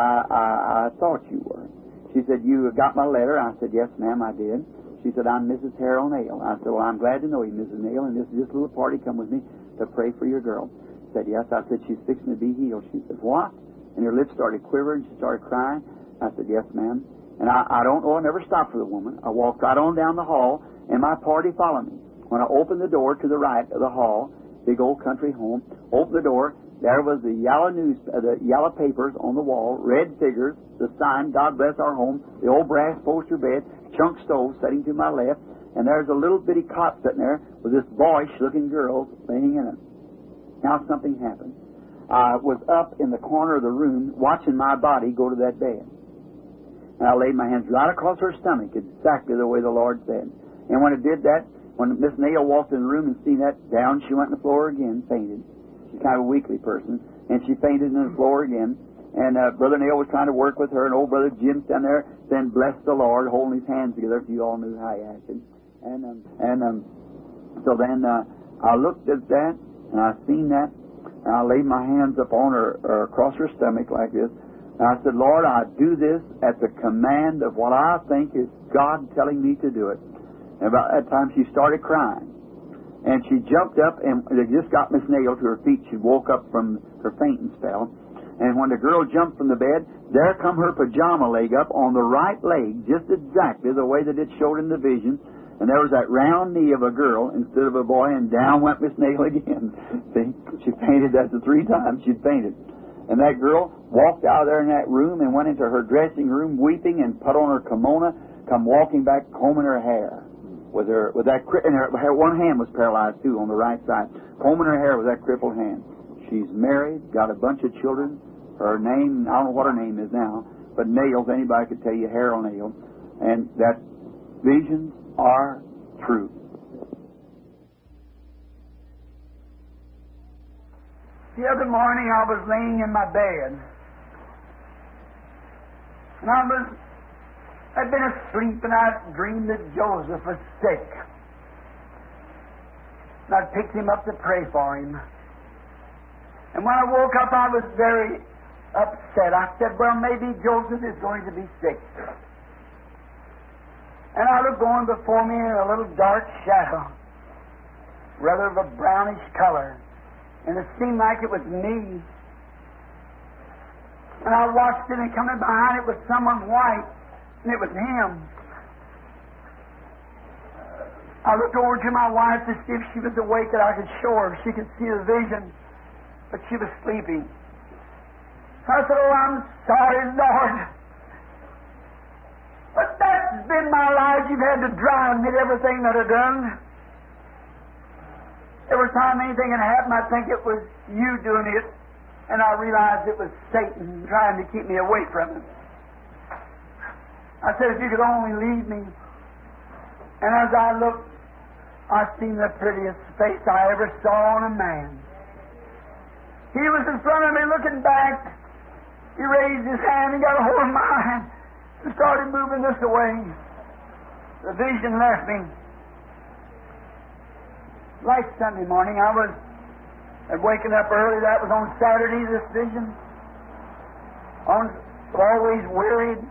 A: I thought you were. She said, you got my letter? I said, yes, ma'am, I did. She said, I'm Mrs. Harold Nail. I said, well, I'm glad to know you, Mrs. Nail, and this little party come with me to pray for your girl. She said, yes. I said, she's fixing to be healed. She said, what? And her lips started quivering. She started crying. I said, yes, ma'am. And I don't know, I never stopped for the woman. I walked right on down the hall, and my party followed me. When I opened the door to the right of the hall, big old country home, opened the door, there was the yellow papers on the wall, red figures, the sign, God bless our home, the old brass poster bed, chunk stove sitting to my left, and there's a little bitty cot sitting there with this boyish-looking girl laying in it. Now something happened. I was up in the corner of the room watching my body go to that bed. And I laid my hands right across her stomach, exactly the way the Lord said. And when it did that, when Miss Nail walked in the room and seen that, down she went on the floor again, fainted. She's kind of a weakly person, and she fainted on the floor again. And Brother Nail was trying to work with her, and old Brother Jim down there saying, bless the Lord, holding his hands together, if you all knew how he acted. So then I looked at that, And I seen that, and I laid my hands up on her, or across her stomach like this. And I said, Lord, I do this at the command of what I think is God telling me to do it. And about that time, she started crying. And she jumped up, and they just got Miss Nail to her feet. She woke up from her fainting spell. And when the girl jumped from the bed, there come her pajama leg up on the right leg, just exactly the way that it showed in the vision. And there was that round knee of a girl instead of a boy, and down went Miss Nail again. See, she fainted. That's the 3 times she'd fainted. And that girl walked out of there in that room and went into her dressing room weeping and put on her kimono, come walking back combing her hair. With that, and her one hand was paralyzed too on the right side, combing her hair with that crippled hand. She's married, got a bunch of children. Her name, I don't know what her name is now, but Nails, anybody could tell you, Harold Nail. And that visions are true.
B: The other morning I was laying in my bed, and I'd been asleep, and I dreamed that Joseph was sick. And I picked him up to pray for him. And when I woke up, I was very upset. I said, well, maybe Joseph is going to be sick. And I looked going before me in a little dark shadow, rather of a brownish color. And it seemed like it was me. And I watched it, and coming behind it was someone white, and it was him. I looked over to my wife to see if she was awake, that I could show her if she could see the vision, but she was sleeping. I said, oh, I'm sorry, Lord, but that's been my life. You've had to drive me to everything that I've done. Every time anything had happened, I'd think it was you doing it, and I realized it was Satan trying to keep me away from it. I said, if you could only lead me. And as I looked, I seen the prettiest face I ever saw on a man. He was in front of me looking back. He raised his hand and got a hold of mine and started moving this away. The vision left me. Like Sunday morning, I was waking up early. That was on Saturday, this vision. Always worried.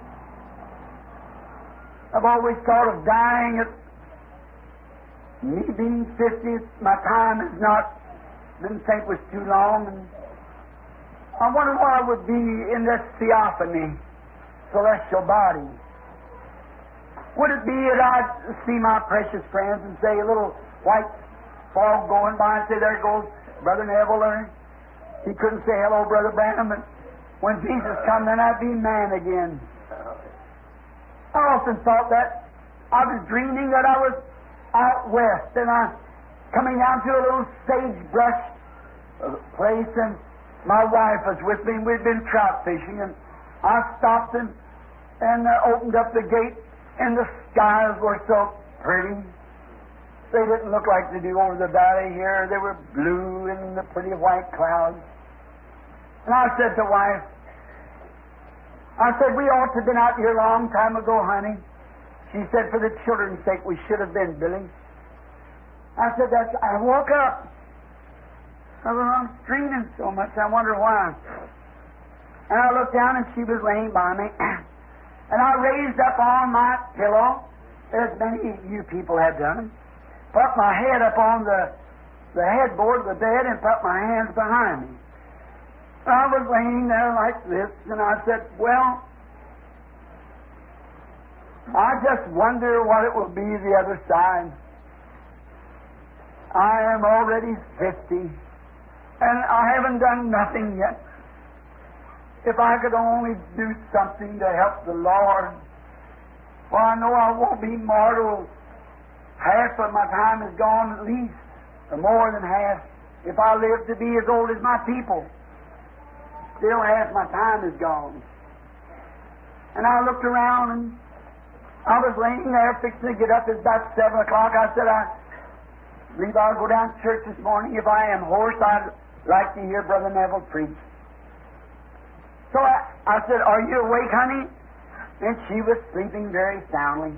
B: I've always thought of dying at me being 50. My time has not, didn't think was too long. And I wonder what I would be in this theophany, celestial body. Would it be that I'd see my precious friends and say a little white fog going by and say, there goes Brother Neville there. He couldn't say hello, Brother Branham, but when Jesus come, then I'd be man again. I often thought that. I was dreaming that I was out west, and I coming down to a little sagebrush place, and my wife was with me, and we'd been trout fishing, and I stopped and opened up the gate, and the skies were so pretty. They didn't look like they do over the valley here. They were blue and the pretty white clouds. And I said to wife, I said, we ought to have been out here a long time ago, honey. She said, for the children's sake, we should have been, Billy. I said, I woke up. I said, I'm dreaming so much, I wonder why. And I looked down, and she was laying by me. And I raised up on my pillow, as many of you people have done, put my head up on the headboard of the bed and put my hands behind me. I was laying there like this, and I said, well, I just wonder what it will be the other side. I am already 50, and I haven't done nothing yet. If I could only do something to help the Lord, well, I know I won't be mortal. Half of my time is gone at least, or more than half. If I live to be as old as my people, still half my time is gone. And I looked around, and I was laying there fixing to get up. It's about 7 o'clock. I said, I believe I'll go down to church this morning. If I am hoarse, I'd like to hear Brother Neville preach. So I said, are you awake, honey? And she was sleeping very soundly.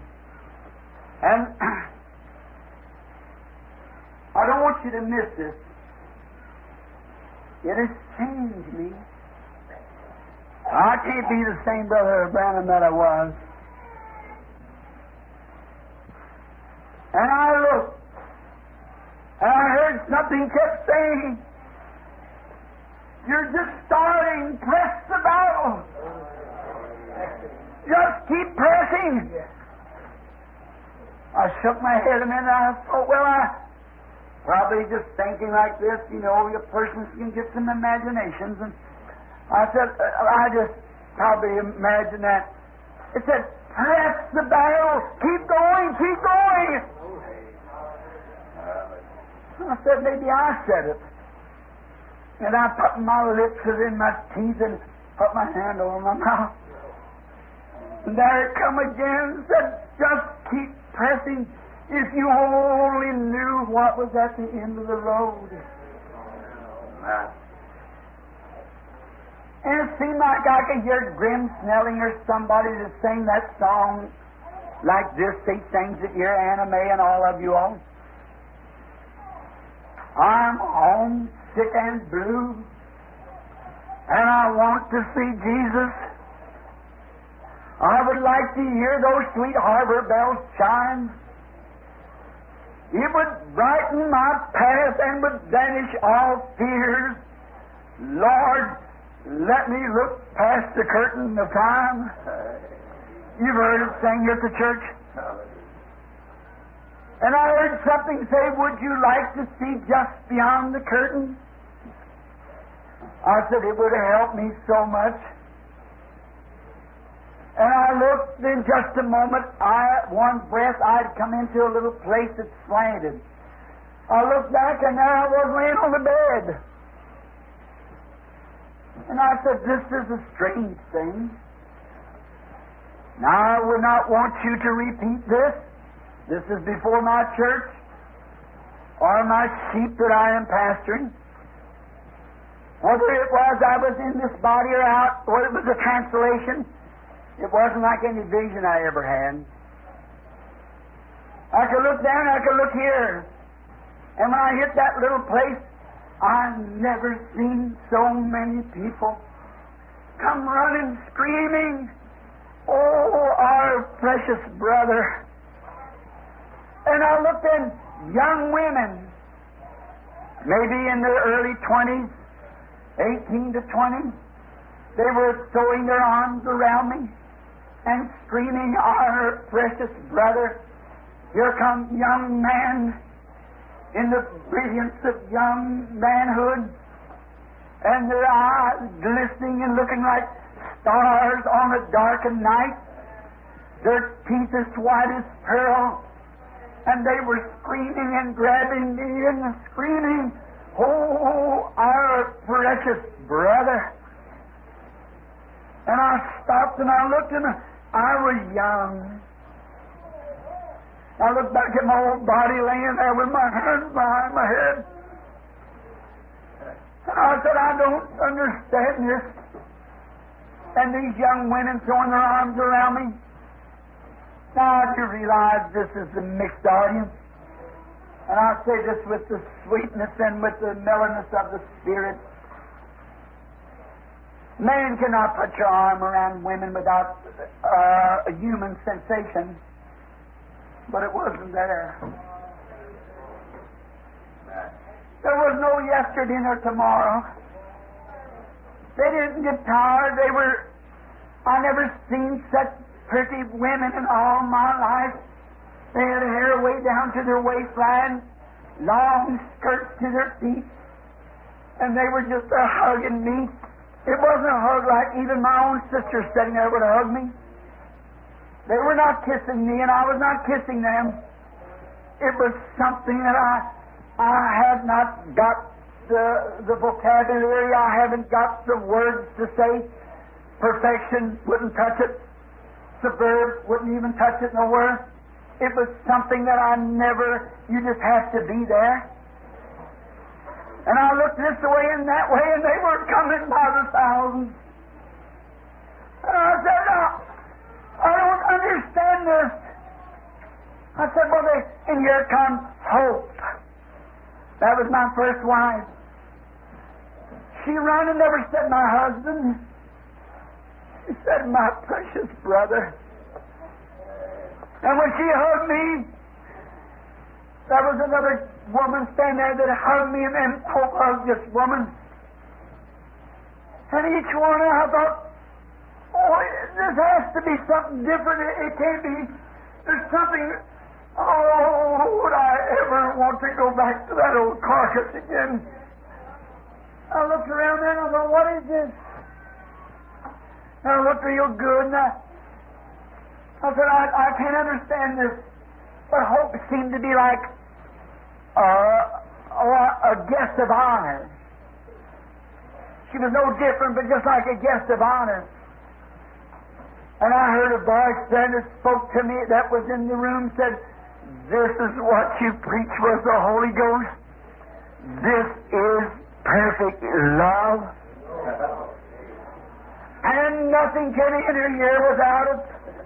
B: And I don't want you to miss this. It has changed me. I can't be the same Brother Branham that I was. And I looked, and I heard something kept saying, "You're just starting. Press the battle. Just keep pressing." I shook my head a minute, and I thought, well, I probably just thinking like this, you know, a person can get some imaginations. And I said, I just probably imagined that. It said, "Press the battle. Keep going. Keep going." I said, maybe I said it. And I put my lips in my teeth and put my hand over my mouth. And there it come again and said, "Just keep pressing. If you only knew what was at the end of the road." And it seemed like I could hear Grim Snelling or somebody to sing that song like this. They sings it here, Anna May and all of you all. "I'm homesick and blue, and I want to see Jesus. I would like to hear those sweet harbor bells chime. It would brighten my path and would banish all fears. Lord, let me look past the curtain of time." You've heard it sang here at the church. And I heard something say, "Would you like to see just beyond the curtain?" I said, it would have helped me so much. And I looked, in just a moment, one breath, I'd come into a little place that slanted. I looked back, and there I was laying on the bed. And I said, this is a strange thing. Now, I would not want you to repeat this. This is before my church or my sheep that I am pastoring. Whether it was I was in this body or out, whether it was a translation, it wasn't like any vision I ever had. I could look down, I could look here. And when I hit that little place, I've never seen so many people come running, screaming, "Oh, our precious brother." And I looked at young women, maybe in their early 20s, 18 to 20. They were throwing their arms around me and screaming, "Our precious brother." Here come young men in the brilliance of young manhood, and their eyes glistening and looking like stars on a darkened night, their teeth as white as pearl, and they were screaming and grabbing me and screaming, "Oh, our precious brother." And I stopped and I looked, and I was young. I looked back at my old body laying there with my hands behind my head. And I said, I don't understand this. And these young women throwing their arms around me. Now, do you realize this is a mixed audience? And I say this with the sweetness and with the mellowness of the Spirit. Man cannot put your arm around women without a human sensation. But it wasn't there. There was no yesterday nor tomorrow. They didn't get tired. I never seen such pretty women in all my life. They had hair way down to their waistline, long skirts to their feet, and they were just hugging me. It wasn't a hug like even my own sister sitting there would have hugged me. They were not kissing me, and I was not kissing them. It was something that I had not got the vocabulary. I haven't got the words to say. Perfection wouldn't touch it. Superb wouldn't even touch it nowhere. It was something that you just have to be there. And I looked this way and that way, and they were coming by the thousands. And I said, I don't understand this. I said, and here comes Hope. That was my first wife. She ran and never said my husband. She said my precious brother. And when she hugged me, there was another woman standing there that hugged me, and then Pope hugged this woman. And each one, I thought, oh, this has to be something different. It can't be. There's something. Oh, would I ever want to go back to that old carcass again? I looked around there and I thought, what is this? And I looked real good, and I said, I can't understand this. But Hope seemed to be like a guest of honor. She was no different, but just like a guest of honor. And I heard a voice then that spoke to me that was in the room, said, this is what you preach was the Holy Ghost. This is perfect love. And nothing can enter here without it.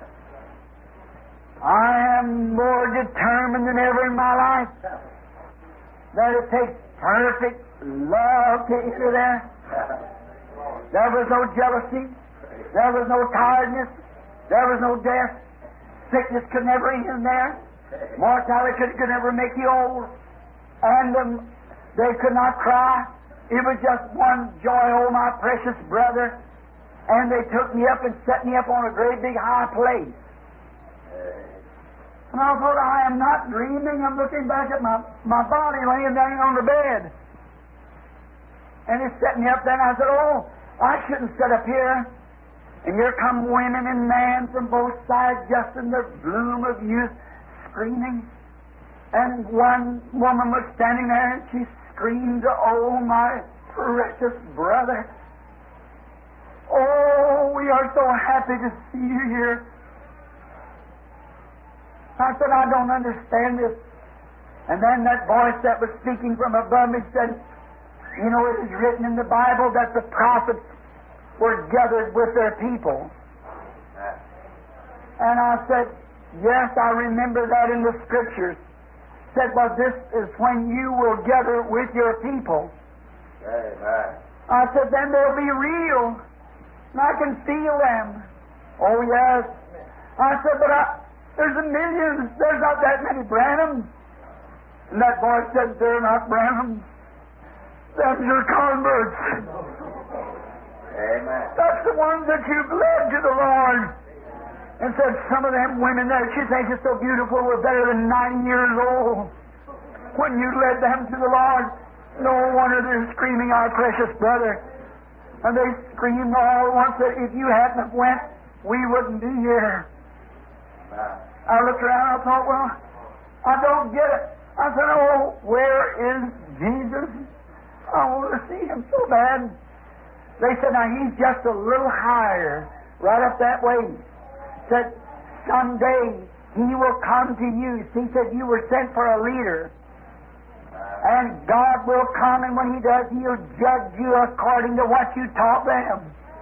B: I am more determined than ever in my life that it takes perfect love to enter there. There was no jealousy. There was no tiredness. There was no death. Sickness could never enter there. Mortality could never make you old. And they could not cry. It was just one joy, oh my precious brother. And they took me up and set me up on a great big high place. And I thought, I am not dreaming. I'm looking back at my body laying down on the bed. And he set me up there, and I said, oh, I shouldn't sit up here. And here come women and men from both sides, just in the bloom of youth, screaming. And one woman was standing there, and she screamed, oh, my precious brother. Oh, we are so happy to see you here. I said, I don't understand this. And then that voice that was speaking from above me said, you know, it is written in the Bible that the prophets were gathered with their people. And I said, yes, I remember that in the Scriptures. Said, well, this is when you will gather with your people. I said, then they'll be real. And I can feel them. Oh, yes. I said, but there's a million. There's not that many Branhams. And that voice said, they're not Branhams. Them's your converts.
C: Amen.
B: That's the ones that you've led to the Lord. And said, some of them women there, she thinks it's so beautiful, were better than 90 years old. When you led them to the Lord, no wonder they're screaming, our precious brother. And they screamed all at once that if you hadn't have went, we wouldn't be here. I looked around and I thought, well, I don't get it. I said, oh, where is Jesus? I want to see him so bad. They said, now he's just a little higher, right up that way. Said, someday he will come to you. He said, you were sent for a leader. And God will come, and when he does, he'll judge you according to what you taught them.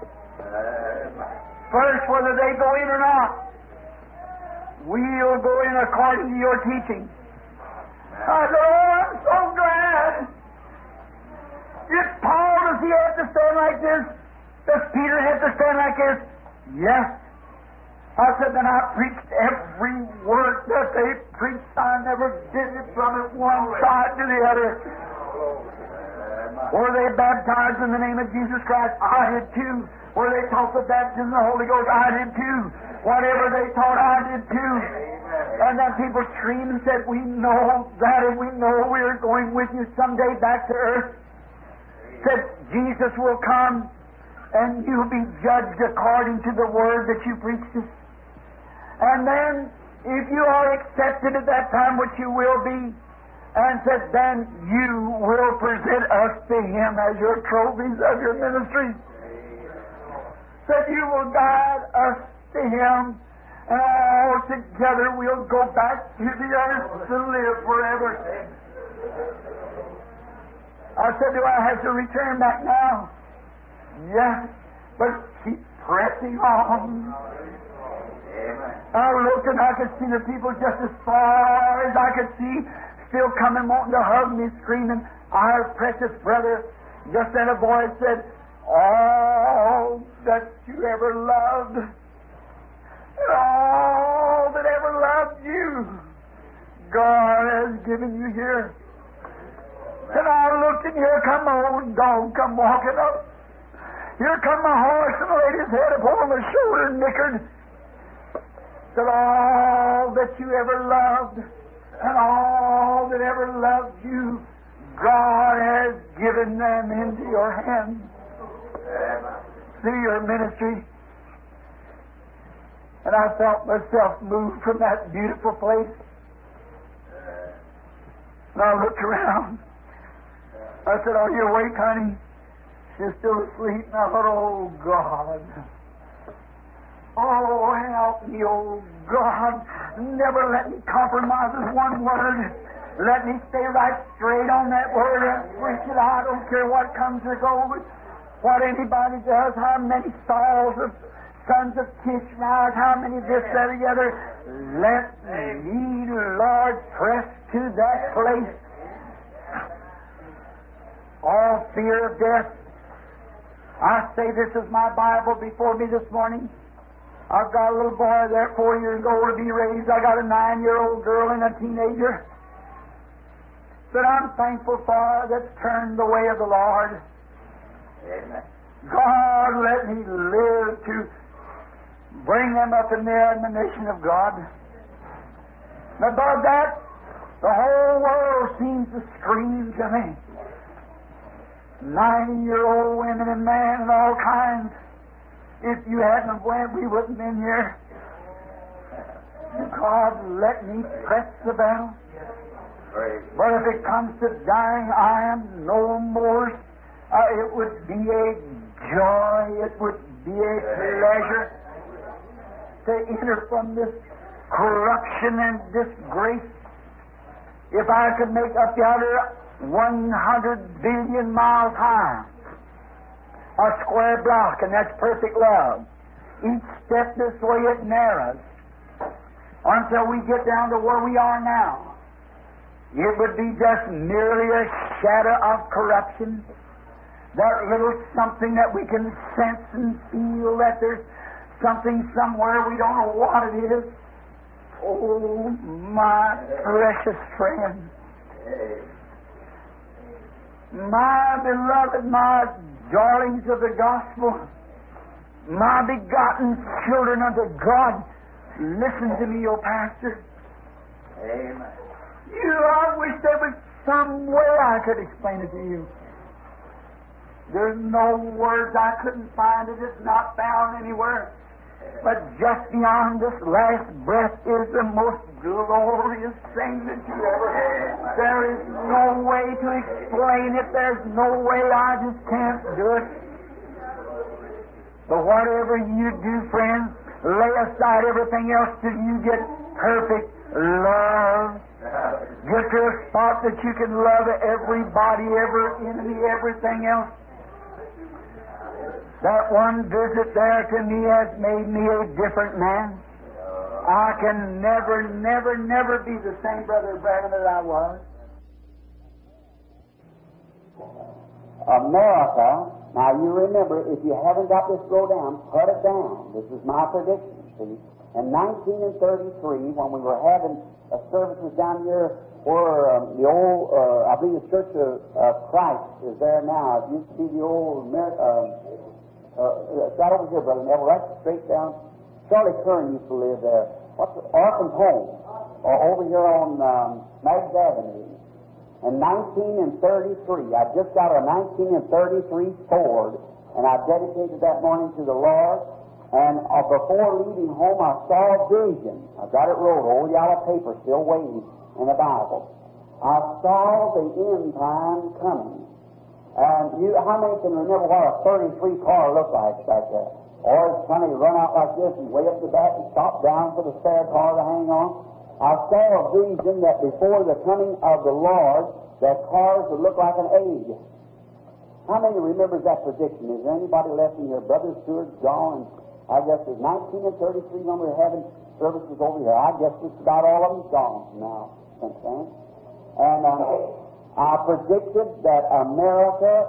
B: First, whether they go in or not, we'll go in according to your teaching. I said, oh, I'm so glad. Did Paul, does he have to stand like this? Does Peter have to stand like this? Yes. I said, then I preached every word that they preached. I never did it from it one side to the other. Were they baptized in the name of Jesus Christ? I did too. Were they taught the baptism of the Holy Ghost? I did too. Whatever they taught, I did too. And then people screamed and said, we know that, and we know we're going with you someday back to earth. Said, Jesus will come, and you'll be judged according to the word that you preached us. And then, if you are accepted at that time, which you will be, and said, then you will present us to Him as your trophies of your ministry. Said, you will guide us to Him, and all together we'll go back to the earth to live forever. I said, do I have to return back now? Yes, but keep pressing on. I looked and I could see the people just as far as I could see, still coming, wanting to hug me, screaming, our precious brother, Just then a voice said, all that you ever loved, and all that ever loved you, God has given you here. And I looked, and here come my old dog come walking up. Here come my horse, and laid his head upon my shoulder and nickered. Said, all that you ever loved, and all that ever loved you, God has given them into your hands. Through your ministry. And I felt myself move from that beautiful place. And I looked around. I said, are you awake, honey? She's still asleep. And I thought, oh, God. Oh, help me, oh, God. Never let me compromise with one word. Let me stay right straight on that word and preach it. I don't care what comes or goes, what anybody does, how many stalls of sons of Kish rise, how many this, that, or the other. Let me, Lord, press to that place. All fear of death. I say this is my Bible before me this morning. I've got a little boy there, 4 years old, to be raised. I got a 9-year-old girl and a teenager that I'm thankful for that's turned the way of the Lord. Amen. God, let me live to bring them up in the admonition of God. And above that, the whole world seems to scream to me. 90-year-old women and men and all kinds. If you hadn't went, we wouldn't have been here. God, let me press the battle. But if it comes to dying, I am no more. It would be a joy, it would be a pleasure to enter from this corruption and disgrace. If I could make up yonder 100 billion miles high, a square block, and that's perfect love. Each step this way it narrows until we get down to where we are now. It would be just merely a shadow of corruption. That little something that we can sense and feel that there's something somewhere, we don't know what it is. Oh, my precious friend. My beloved, my darlings of the gospel, my begotten children unto God, listen to me, O pastor. Amen. I wish there was some way I could explain it to you. There's no words. I couldn't find it. It's not found anywhere. But just beyond this last breath is the most glorious thing that you ever had. There is no way to explain it. There's no way. I just can't do it. But whatever you do, friends, lay aside everything else till you get perfect love. Get to a spot that you can love everybody, every enemy, everything else. That one visit there to me has made me a different man. I can never be the same Brother Branham that I was.
C: America, now you remember, if you haven't got this wrote down, put it down. This is my prediction, see. In 1933, when we were having services down here where the old, I believe the Church of Christ is there now. It used to be the old it's right over here, Brother Neville, right straight down. Charlie Curran used to live there. What's the Orphan's Home? Over here on Maggs Avenue. In 1933, I just got a 1933 Ford, and I dedicated that morning to the Lord. And before leaving home, I saw a vision. I got it wrote, old yellow paper still waiting in the Bible. I saw the end time coming. And how many can remember what a 33 car looked like back there? Or it's funny, run out like this and way up the back and stop down for the spare car to hang on. I saw a vision that before the coming of the Lord, that cars would look like an egg. How many remembers that prediction? Is there anybody left in here? Brother Stewart, John, and I guess it was 1933 when we were having services over here. I guess just about all of them gone now since then. And I predicted that America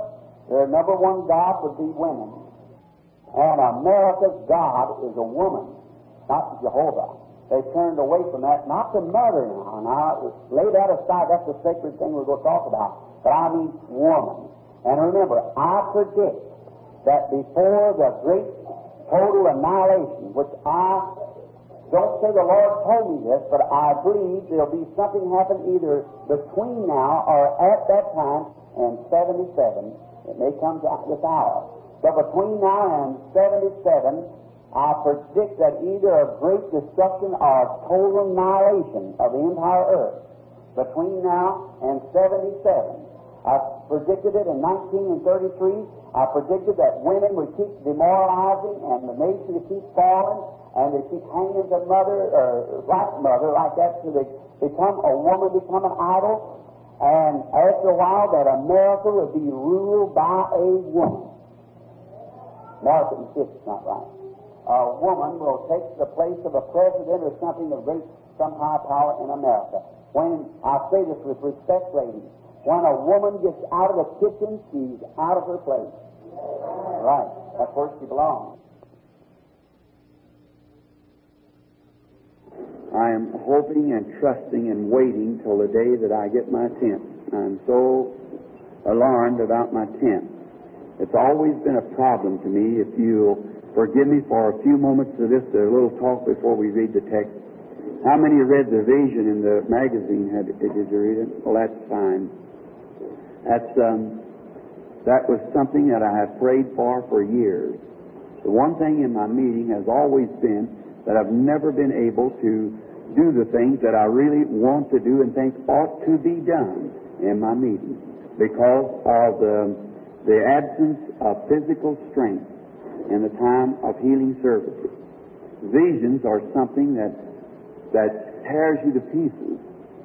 C: their number one God would be women. And America's God is a woman, not Jehovah. They turned away from that, not the mother now. Now, lay that aside. That's the sacred thing we're going to talk about. But I mean woman. And remember, I predict that before the great total annihilation, which I don't say the Lord told me this, but I believe there'll be something happen either between now or at that time and 77. It may come to this hour. But between now and 77, I predict that either a great destruction or a total annihilation of the entire earth between now and 77. I predicted it in 1933. I predicted that women would keep demoralizing and the nation would keep falling and they keep hanging to mother like that till they become a woman, become an idol. And after a while that America would be ruled by a woman. Mark it and see if it's not right. A woman will take the place of a president or something of great, some high power in America. When, I say this with respect, ladies, when a woman gets out of the kitchen, she's out of her place. Right. That's where she belongs.
D: I am hoping and trusting and waiting till the day that I get my tent. I'm so alarmed about my tent. It's always been a problem to me. If you'll forgive me for a few moments of this, a little talk before we read the text. How many read the vision in the magazine? Did you read it? Well, that's fine. That was something that I have prayed for years. The one thing in my meeting has always been that I've never been able to do the things that I really want to do and think ought to be done in my meeting because of the absence of physical strength in the time of healing services. Visions are something that tears you to pieces.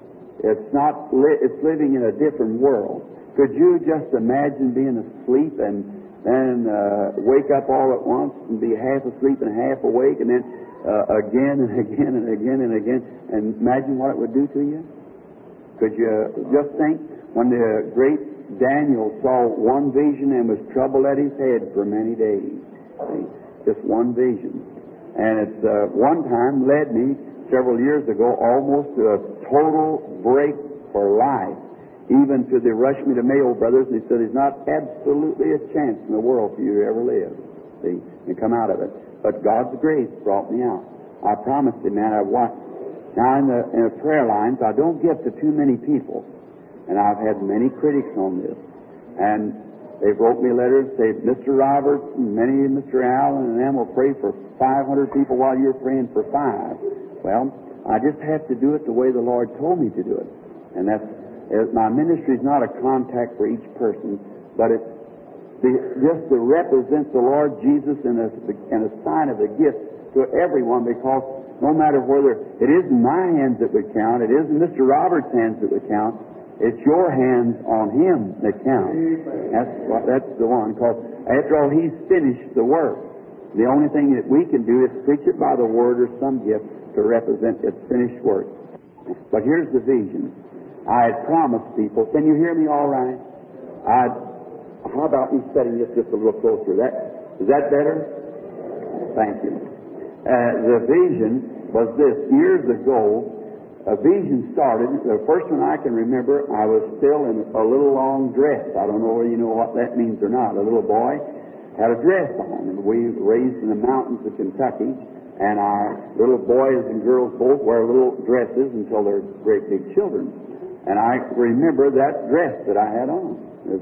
D: It's living in a different world. Could you just imagine being asleep and then wake up all at once and be half asleep and half awake and then again and again and again and again, and imagine what it would do to you? Could you just think when the great Daniel saw one vision and was troubled at his head for many days? See, just one vision. And it's one time led me several years ago almost to a total break for life, even to the Rush Me to Mayo brothers, and he said there's not absolutely a chance in the world for you to ever live, see, and come out of it. But God's grace brought me out. I promised him, man, I watched. Now in the prayer lines, I don't give to too many people, and I've had many critics on this. And they wrote me letters, say, Mr. Roberts, and many of Mr. Allen and them will pray for 500 people while you're praying for 5. Well, I just have to do it the way the Lord told me to do it. And that's, my ministry is not a contact for each person, but it's just to represent the Lord Jesus and a sign of the gift to everyone, because no matter whether it isn't my hands that would count, it isn't Mr. Roberts' hands that would count, it's your hands on Him that count. That's the one, because after all, He's finished the work. The only thing that we can do is preach it by the Word or some gift to represent its finished work. But here's the vision. I had promised people, can you hear me all right? How about me setting this just a little closer? Is that better? Thank you. The vision was this. Years ago, a vision started. The first one I can remember, I was still in a little long dress. I don't know whether you know what that means or not. A little boy had a dress on. And we raised in the mountains of Kentucky, and our little boys and girls both wear little dresses until they're great big children. And I remember that dress that I had on.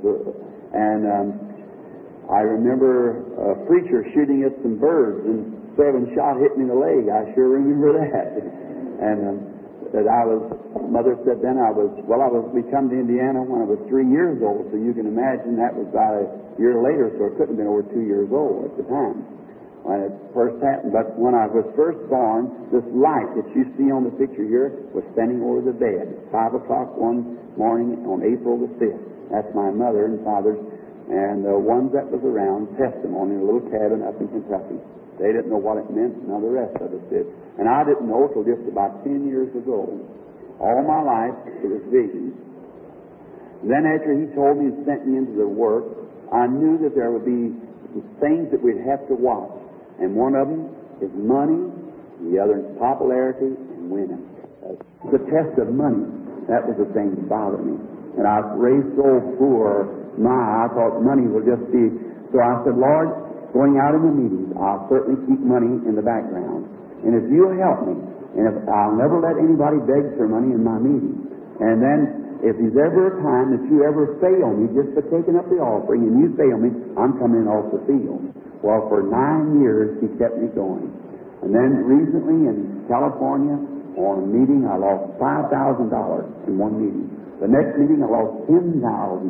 D: I remember a preacher shooting at some birds, and 7 shot hit me in the leg. I sure remember that. And Mother said then we come to Indiana when I was 3 years old, so you can imagine that was about a year later, so it couldn't have been over 2 years old at the time when it first happened. But when I was first born, this light that you see on the picture here was standing over the bed at 5 o'clock one morning on April the 5th. That's my mother and father's, and the ones that was around, testimony in a little cabin up in Kentucky. They didn't know what it meant, none of the rest of us did. And I didn't know till just about 10 years ago. All my life, it was visions. Then after he told me and sent me into the work, I knew that there would be things that we'd have to watch. And one of them is money, the other is popularity and women. The test of money, that was the thing that bothered me. And I was raised so poor, I thought money would just be... So I said, Lord, going out in the meetings, I'll certainly keep money in the background. And if you'll help me, and if I'll never let anybody beg for money in my meeting. And then, if there's ever a time that you ever fail me just for taking up the offering, and you fail me, I'm coming off the field. Well, for 9 years, he kept me going. And then recently in California, on a meeting, I lost $5,000 in one meeting. The next meeting, I lost $10,000.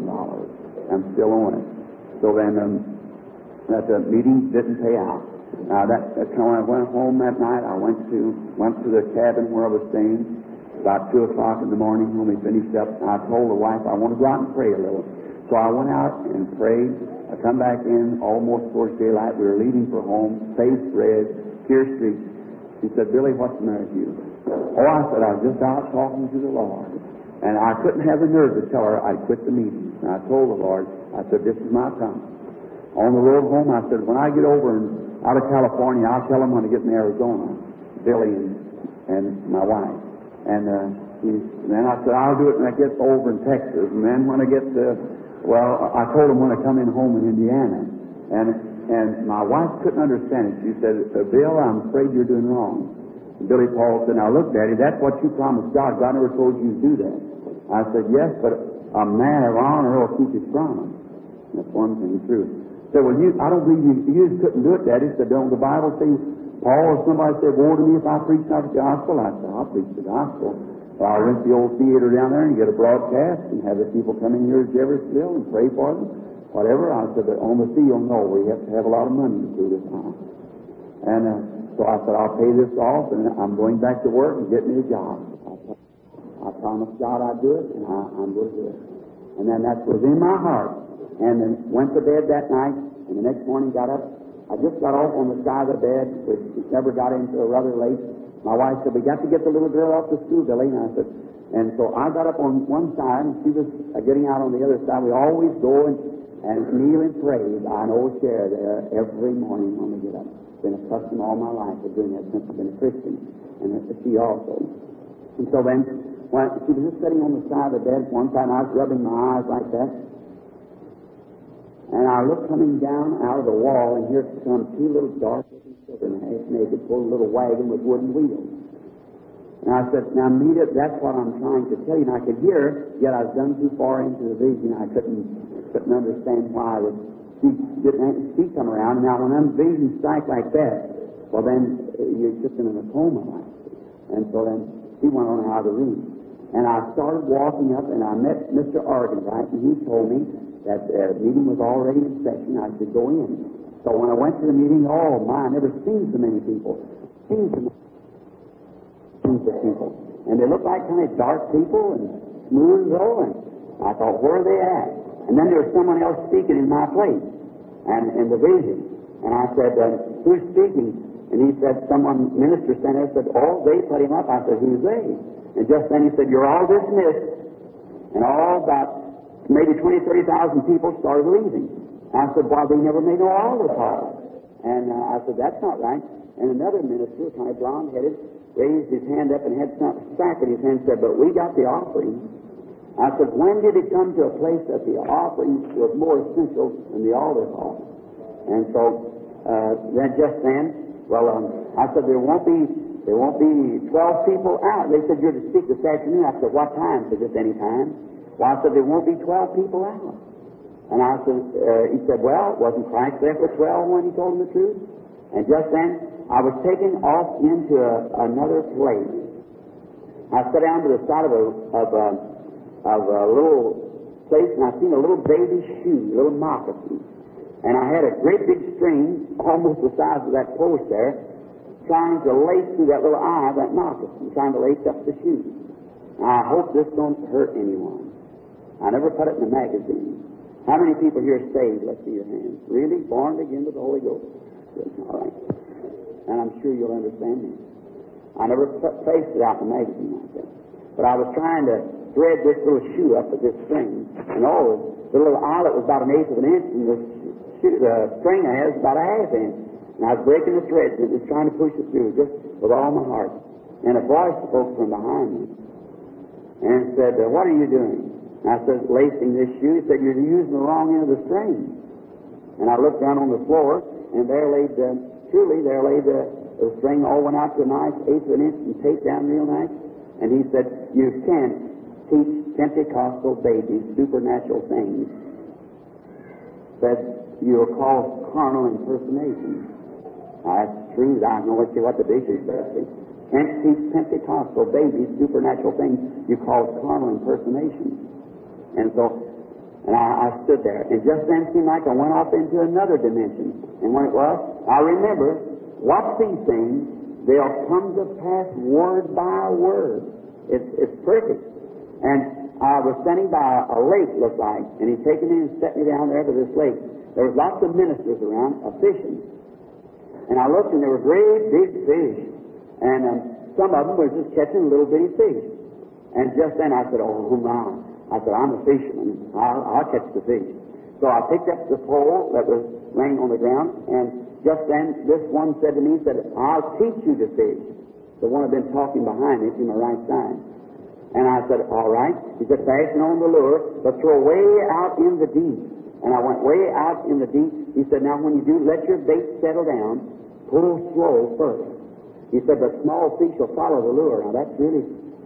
D: I'm still on it. So then, that the meeting didn't pay out. Now that's when I went home that night. I went to the cabin where I was staying about 2 o'clock in the morning when we finished up. I told the wife I want to go out and pray a little. So I went out and prayed. I come back in almost towards daylight. We were leaving for home, face red, tear streaked. She said, Billy, what's the matter with you? Oh, I said, I was just out talking to the Lord. And I couldn't have the nerve to tell her I'd quit the meeting. And I told the Lord, I said, this is my time. On the road home, I said, when I get over out of California, I'll tell them when I get in Arizona, Billy and my wife. And then I said, I'll do it when I get over in Texas. And then when I get to, I told them when I come in home in Indiana. And my wife couldn't understand it. She said, Bill, I'm afraid you're doing wrong. And Billy Paul said, now look, Daddy, that's what you promised God. God never told you to do that. I said, yes, but a man of honor will keep his promise. That's one thing true. Said, well, I don't believe you just couldn't do it, Daddy. Said, don't the Bible say, Paul, or somebody said, woe to me if I preach not the gospel? I said, I'll preach the gospel. Well, I rent the old theater down there and get a broadcast and have the people come in here at Jeffersonville and pray for them, whatever. I said, but on the field, no, we have to have a lot of money to do this now. And so I said, I'll pay this off and I'm going back to work and get me a job. I promised God I'd do it, and I'm going to do it. And then that was in my heart. And then went to bed that night, and the next morning got up. I just got off on the side of the bed, which never got into rather late. My wife said, we got to get the little girl off to school, Billy. And I said, and so I got up on one side, and she was getting out on the other side. We always go and kneel and pray by an old chair there every morning when we get up. It's been a custom all my life of doing that since I've been a Christian, and she also. And so then, when she was just sitting on the side of the bed, one time I was rubbing my eyes like that, and I looked coming down out of the wall, and here come two little dark-looking children, half-naked, pulled a little wagon with wooden wheels. And I said, now, Mita, that's what I'm trying to tell you. And I could hear her, yet I was done too far into the vision. I couldn't understand why she didn't see come around. Now, when them visions strike like that, well, then you're just in a coma like that. And so then she went on out of the room. And I started walking up, and I met Mr. Argenbright, and he told me that the meeting was already in session. I should go in. So when I went to the meeting, oh my, I never seen so many people. Seen so many people. And they looked like kind of dark people and smooth though, and I thought, where are they at? And then there was someone else speaking in my place, and in the vision. And I said, who's speaking? And he said, someone, minister sent us, said, oh, they put him up. I said, who's they? And just then he said, you're all dismissed. And all about maybe 20,000, 30,000 people started leaving. I said, why, they never made no altar call. And I said, that's not right. And another minister, kind of blonde-headed, raised his hand up and had some sack in his hand and said, but we got the offering. I said, when did it come to a place that the offering was more essential than the altar call? And so, then just then, I said, there won't be 12 people out. They said, you're to speak this afternoon. I said, what time? He said, just any time. Well, I said, there won't be 12 people out. And I said, he said, well, wasn't Christ there for 12 when he told them the truth? And just then, I was taken off into another place. I sat down to the side of a little place, and I seen a little baby shoe, a little moccasin. And I had a great big string, almost the size of that post there, trying to lace through that little eye of that moccasin, trying to lace up the shoe. I hope this don't hurt anyone. I never put it in the magazine. How many people here are saved? Let's see your hands. Really? Born again with the Holy Ghost? Good. All right. And I'm sure you'll understand me. I never placed it out in the magazine like that. But I was trying to
C: thread this little shoe up with this string. And the little eyelet was about 1/8 of an inch, and the string I had was about 1/2 inch. And I was breaking the threads and was trying to push it through just with all my heart. And a voice spoke from behind me and said, "What are you doing?" And I said, "Lacing this shoe." He said, "You're using the wrong end of the string." And I looked down on the floor, and there lay the string all went out to a nice 1/8 of an inch and taped down real nice. And he said, "You can't teach Pentecostal babies supernatural things." Said, "You're called carnal impersonation." That's true. I know what the bishop says. Can't teach Pentecostal babies supernatural things. You call carnal impersonation. And so, I stood there, and just then it seemed like I went off into another dimension. And when it was, I remember, watch these things, they'll come to pass word by word. It's perfect. And I was standing by a lake, looked like, and he'd taken me and set me down there to this lake. There was lots of ministers around, fishing. And I looked, and there were great big fish. And some of them were just catching little bitty fish. And just then I said, "Oh, my." I said, "I'm a fisherman. I'll catch the fish." So I picked up the pole that was laying on the ground, and just then this one said to me, "I'll teach you to fish." The one had been talking behind me to my right side. And I said, "All right." He said, "Fasten on the lure, but throw way out in the deep." And I went way out in the deep. He said, "Now when you do, let your bait settle down. Pull slow first." He said, "The small fish will follow the lure." Now that's really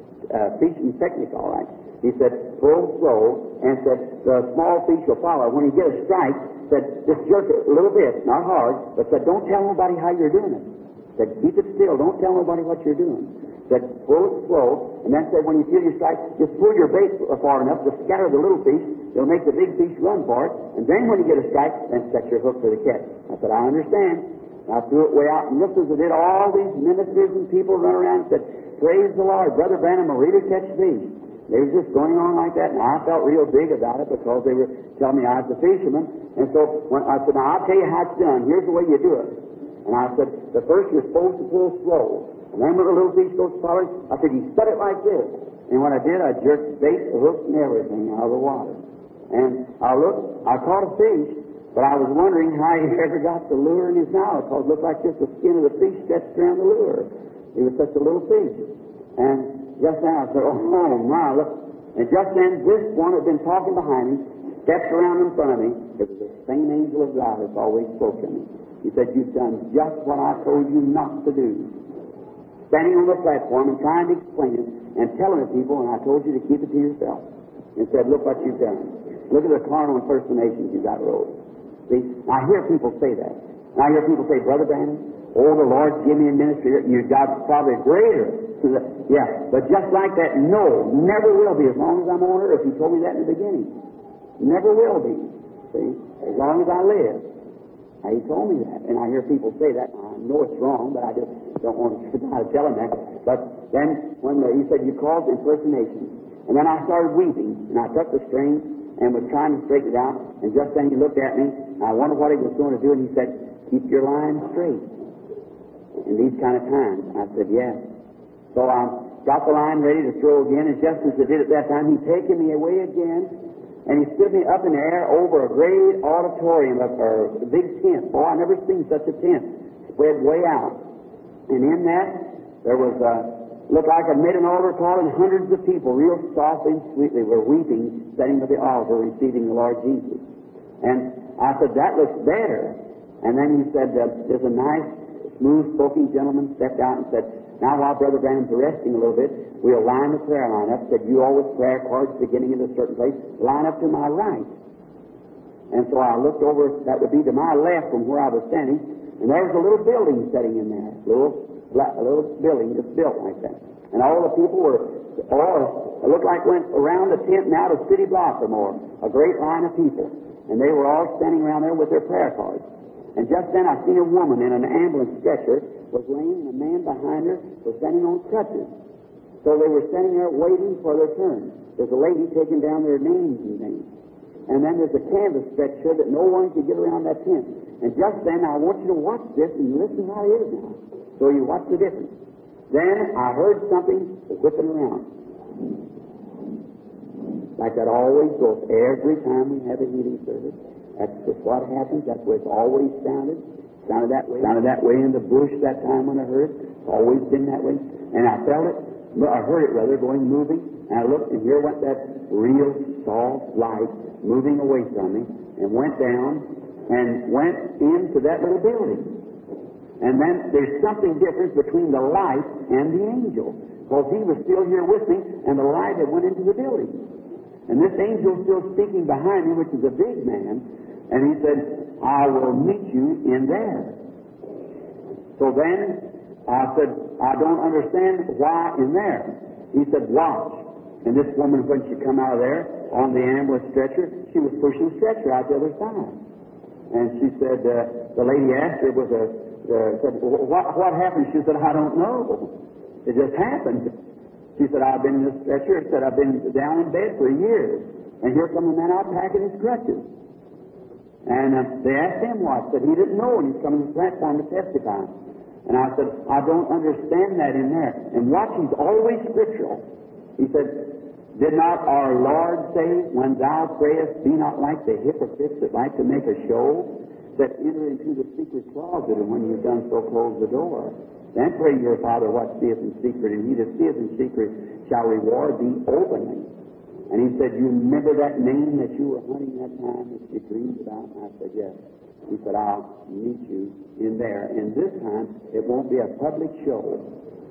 C: fishing technique, all right. He said, "Pull slow," and said, "The small fish will follow. When you get a strike," said, "just jerk it a little bit, not hard, but said, don't tell nobody how you're doing it." Said, "Keep it still. Don't tell nobody what you're doing." Said, "Pull it slow," and then said, "When you feel your strike, just pull your bait far enough to scatter the little fish. It'll make the big fish run for it. And then when you get a strike, then set your hook for the catch." I said, "I understand." I threw it way out, and just as I did, all these ministers and people run around and said, "Praise the Lord, Brother Branham will really catch fish." They were just going on like that, and I felt real big about it because they were telling me I was a fisherman. And so when I said, "Now I'll tell you how it's done. Here's the way you do it." And I said, "The first you're supposed to pull slow. And then when the little fish goes following, I said, you set it like this." And when I did, I jerked the bait, the hook, and everything out of the water. And I looked, I caught a fish, but I was wondering how he ever got the lure in his mouth, because it looked like just the skin of the fish stretched around the lure. He was such a little fish. And just now I said, "Oh, my, look." And just then, this one had been talking behind me, stepped around in front of me. It was the same angel of God that's always spoken to me. He said, "You've done just what I told you not to do." Standing on the platform and trying to explain it and telling the people, and I told you to keep it to yourself. And said, "Look what you've done. Look at the carnal impersonations you got wrote." See, I hear people say that. And I hear people say, "Brother Branham, oh, the Lord give me a ministry. You got probably greater." Yeah, but just like that, no, never will be as long as I'm on earth. He told me that in the beginning. Never will be. See, as long as I live. He told me that, and I hear people say that. I know it's wrong, but I just don't want to try to tell him that. But then when he said, "You caused impersonation," and then I started weeping, and I took the string and was trying to straighten it out, and just then he looked at me, and I wondered what he was going to do, and he said, "Keep your line straight in these kind of times." I said, "Yes." So I got the line ready to throw again, and just as I did at that time, he'd taken me away again, and he stood me up in the air over a great auditorium, or a big tent. Oh, I never seen such a tent, spread way out. And in that, there was looked like I'd made an altar call, and hundreds of people, real softly and sweetly, were weeping, sitting at the altar, receiving the Lord Jesus. And I said, "That looks better." And then he said, there's a nice, smooth-spoken gentleman stepped out and said, "Now, while Brother Branham's resting a little bit, we'll line the prayer line up." Said, "You always prayer cards beginning in a certain place. Line up to my right." And so I looked over, that would be to my left from where I was standing, and there was a little building sitting in there, a little building just built like that. And all the people were, it looked like went around the tent and out a city block or more, a great line of people. And they were all standing around there with their prayer cards. And just then I seen a woman in an ambulance stretcher was laying, and a man behind her was standing on crutches. So they were standing there waiting for their turn. There's a lady taking down their names and things. And then there's a canvas stretcher that no one could get around that tent. And just then, I want you to watch this and listen how it is now. So you watch the difference. Then I heard something whipping around.
D: like that always goes. Every time we have a healing service, that's just what happens. That's where it's always sounded. Sounded that way in the bush that time when I heard it. It's always been that way. And I felt it, I heard it rather, moving. And I looked, and here went that real soft light moving away from me, and went down and went into that little building. And then there's something different between the light and the angel, because he was still here with me, and the light had went into the building. And this angel still speaking behind me, which is a big man, and he said, I will meet you in there. So then I said, I don't understand why in there. He said, watch. And this woman, when she come out of there on the ambulance stretcher, she was pushing the stretcher out the other side. And she said, the lady asked her said, what happened? She said, I don't know. It just happened. She said, I've been in this stretcher. She said, I've been down in bed for years. And here comes a man out packing his crutches. And they asked him what. Said he didn't know, and he's coming to the platform to testify. And I said, I don't understand that in there. And watch, he's always scriptural. He said, did not our Lord say, when thou prayest, be not like the hypocrites that like to make a show, that enter into the secret closet, and when you've done so, close the door. Then pray your Father what seeth in secret, and he that seeth in secret shall reward thee openly. And he said, you remember that name that you were hunting that time that you dreamed about? And I said, yes. He said, I'll meet you in there. And this time, it won't be a public show.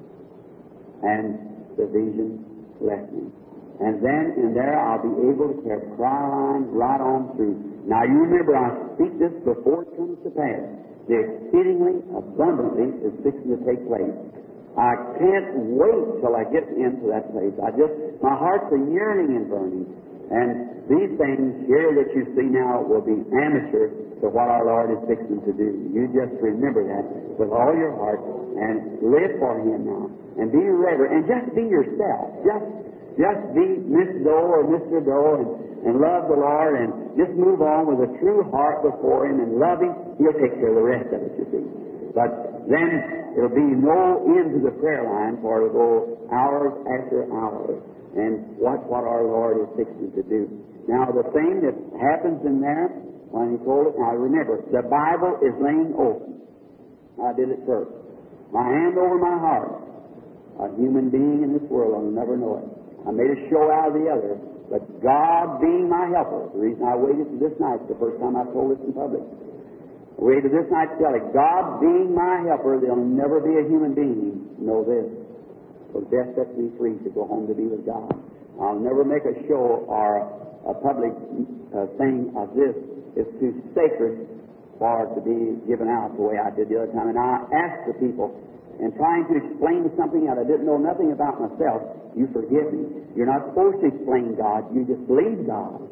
D: And the vision left me. And then in there, I'll be able to carry cry line right on through. Now, you remember, I speak this before it comes to pass. The exceedingly abundantly is fixing to take place. I can't wait till I get into that place. My heart's a yearning and burning. And these things here that you see now will be amateur to what our Lord is fixing to do. You just remember that with all your heart and live for Him now. And be reverent and just be yourself. Just be Miss Doe or Mr. Doe and love the Lord and just move on with a true heart before Him and love Him. He'll take care of the rest of it, you see. But then there'll be no end to the prayer line, for it'll go hours after hours. And watch what our Lord is fixing to do. Now, the thing that happens in there, when He told it, now remember, the Bible is laying open. I did it first. My hand over my heart. A human being in this world will never know it. I made a show out of the other, but God being my helper, the reason I waited to this night, the first time I told this in public, I waited this night to tell it, God being my helper, there'll never be a human being know this. So death sets me free to go home to be with God. I'll never make a show or a public thing of this. It's too sacred for it to be given out the way I did the other time. And I asked the people, and trying to explain something that I didn't know nothing about myself, you forgive me. You're not supposed to explain God. You just believe God.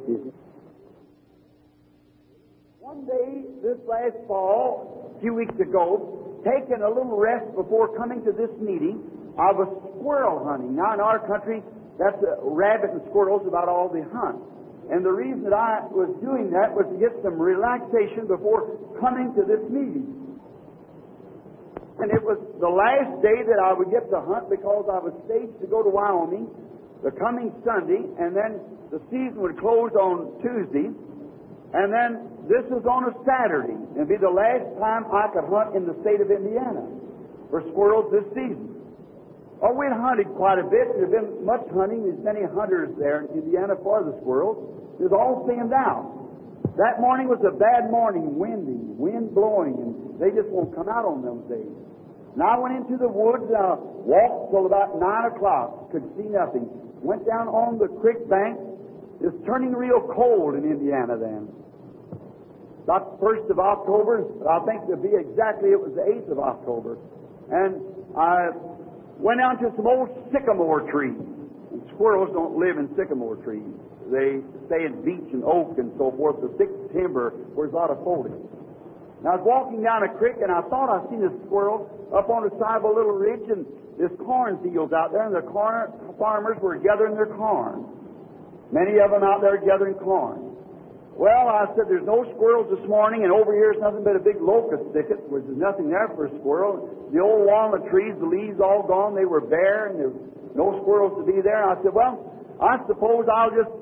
A: One day, this last fall, a few weeks ago, taking a little rest before coming to this meeting, I was squirrel hunting. Now, in our country, that's rabbit and squirrels about all they hunt. And the reason that I was doing that was to get some relaxation before coming to this meeting. And it was the last day that I would get to hunt because I was staged to go to Wyoming the coming Sunday, and then the season would close on Tuesday, and then this was on a Saturday. And it'd be the last time I could hunt in the state of Indiana for squirrels this season. Oh, we'd hunted quite a bit. There'd been much hunting. There's many hunters there in Indiana for the squirrels. It was all thinned out. That morning was a bad morning, windy, wind blowing, and they just won't come out on those days. And I went into the woods, walked till about 9 o'clock, could see nothing. Went down on the creek bank. It's turning real cold in Indiana then. About the 1st of October, I think to be exactly, it was the 8th of October. And I went down to some old sycamore trees. And squirrels don't live in sycamore trees. They stay in beech and oak and so forth, the thick timber where there's a lot of foliage. And I was walking down a creek, and I thought I seen a squirrel up on the side of a little ridge, and there's cornfields out there, and the farmers were gathering their corn. Many of them out there gathering corn. Well, I said, there's no squirrels this morning, and over here is nothing but a big locust thicket, which is nothing there for a squirrel. The old walnut trees, the leaves all gone, they were bare, and there was no squirrels to be there. And I said, well, I suppose I'll just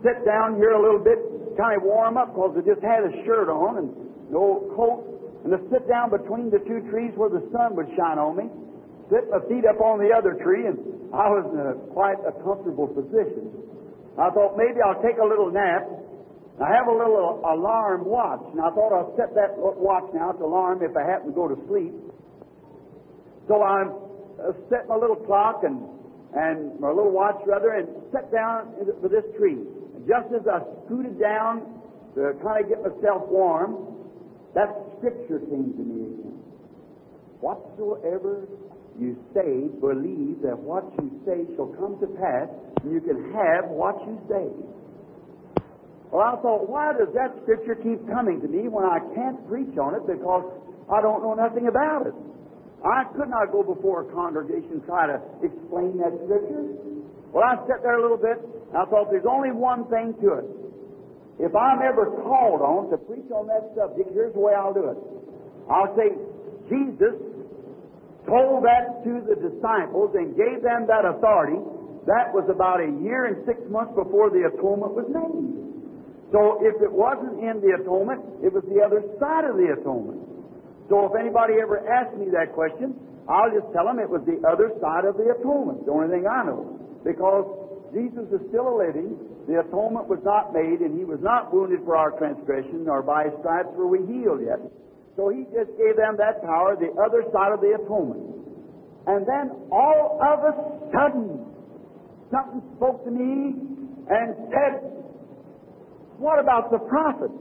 B: sit down here a little bit, kind of warm up, because I just had a shirt on and no coat, and to sit down between the two trees where the sun would shine on me, sit my feet up on the other tree, and I was in quite a comfortable position. I thought maybe I'll take a little nap. I have a little alarm watch, and I thought I'll set that watch now to alarm if I happen to go to sleep. So I set my little clock and my little watch rather, and sat down for this tree. And just as I scooted down to kind of get myself warm, that scripture came to me again. Whatsoever you say, believe that what you say shall come to pass, and you can have what you say. Well, I thought, why does that scripture keep coming to me when I can't preach on it because I don't know nothing about it? I could not go before a congregation and try to explain that scripture. Well, I sat there a little bit, and I thought there's only one thing to it. If I'm ever called on to preach on that subject, here's the way I'll do it. I'll say, Jesus told that to the disciples and gave them that authority. That was about a year and 6 months before the atonement was made. So if it wasn't in the atonement, it was the other side of the atonement. So if anybody ever asks me that question, I'll just tell them it was the other side of the atonement, the only thing I know. Because Jesus is still a living, the atonement was not made, and He was not wounded for our transgression, nor by His stripes were we healed yet. So He just gave them that power, the other side of the atonement. And then all of a sudden, something spoke to me and said, what about the prophets?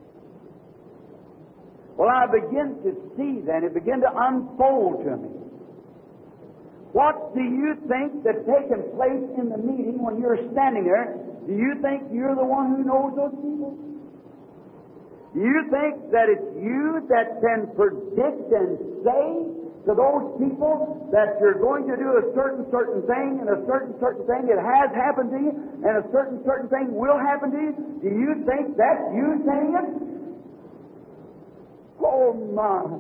B: Well, I begin to see then, it began to unfold to me. What do you think that's taken place in the meeting when you're standing there? Do you think you're the one who knows those people? Do you think that it's you that can predict and say to those people that you're going to do a certain thing and a certain thing that has happened to you and a certain thing will happen to you? Do you think that's you saying it? Oh my.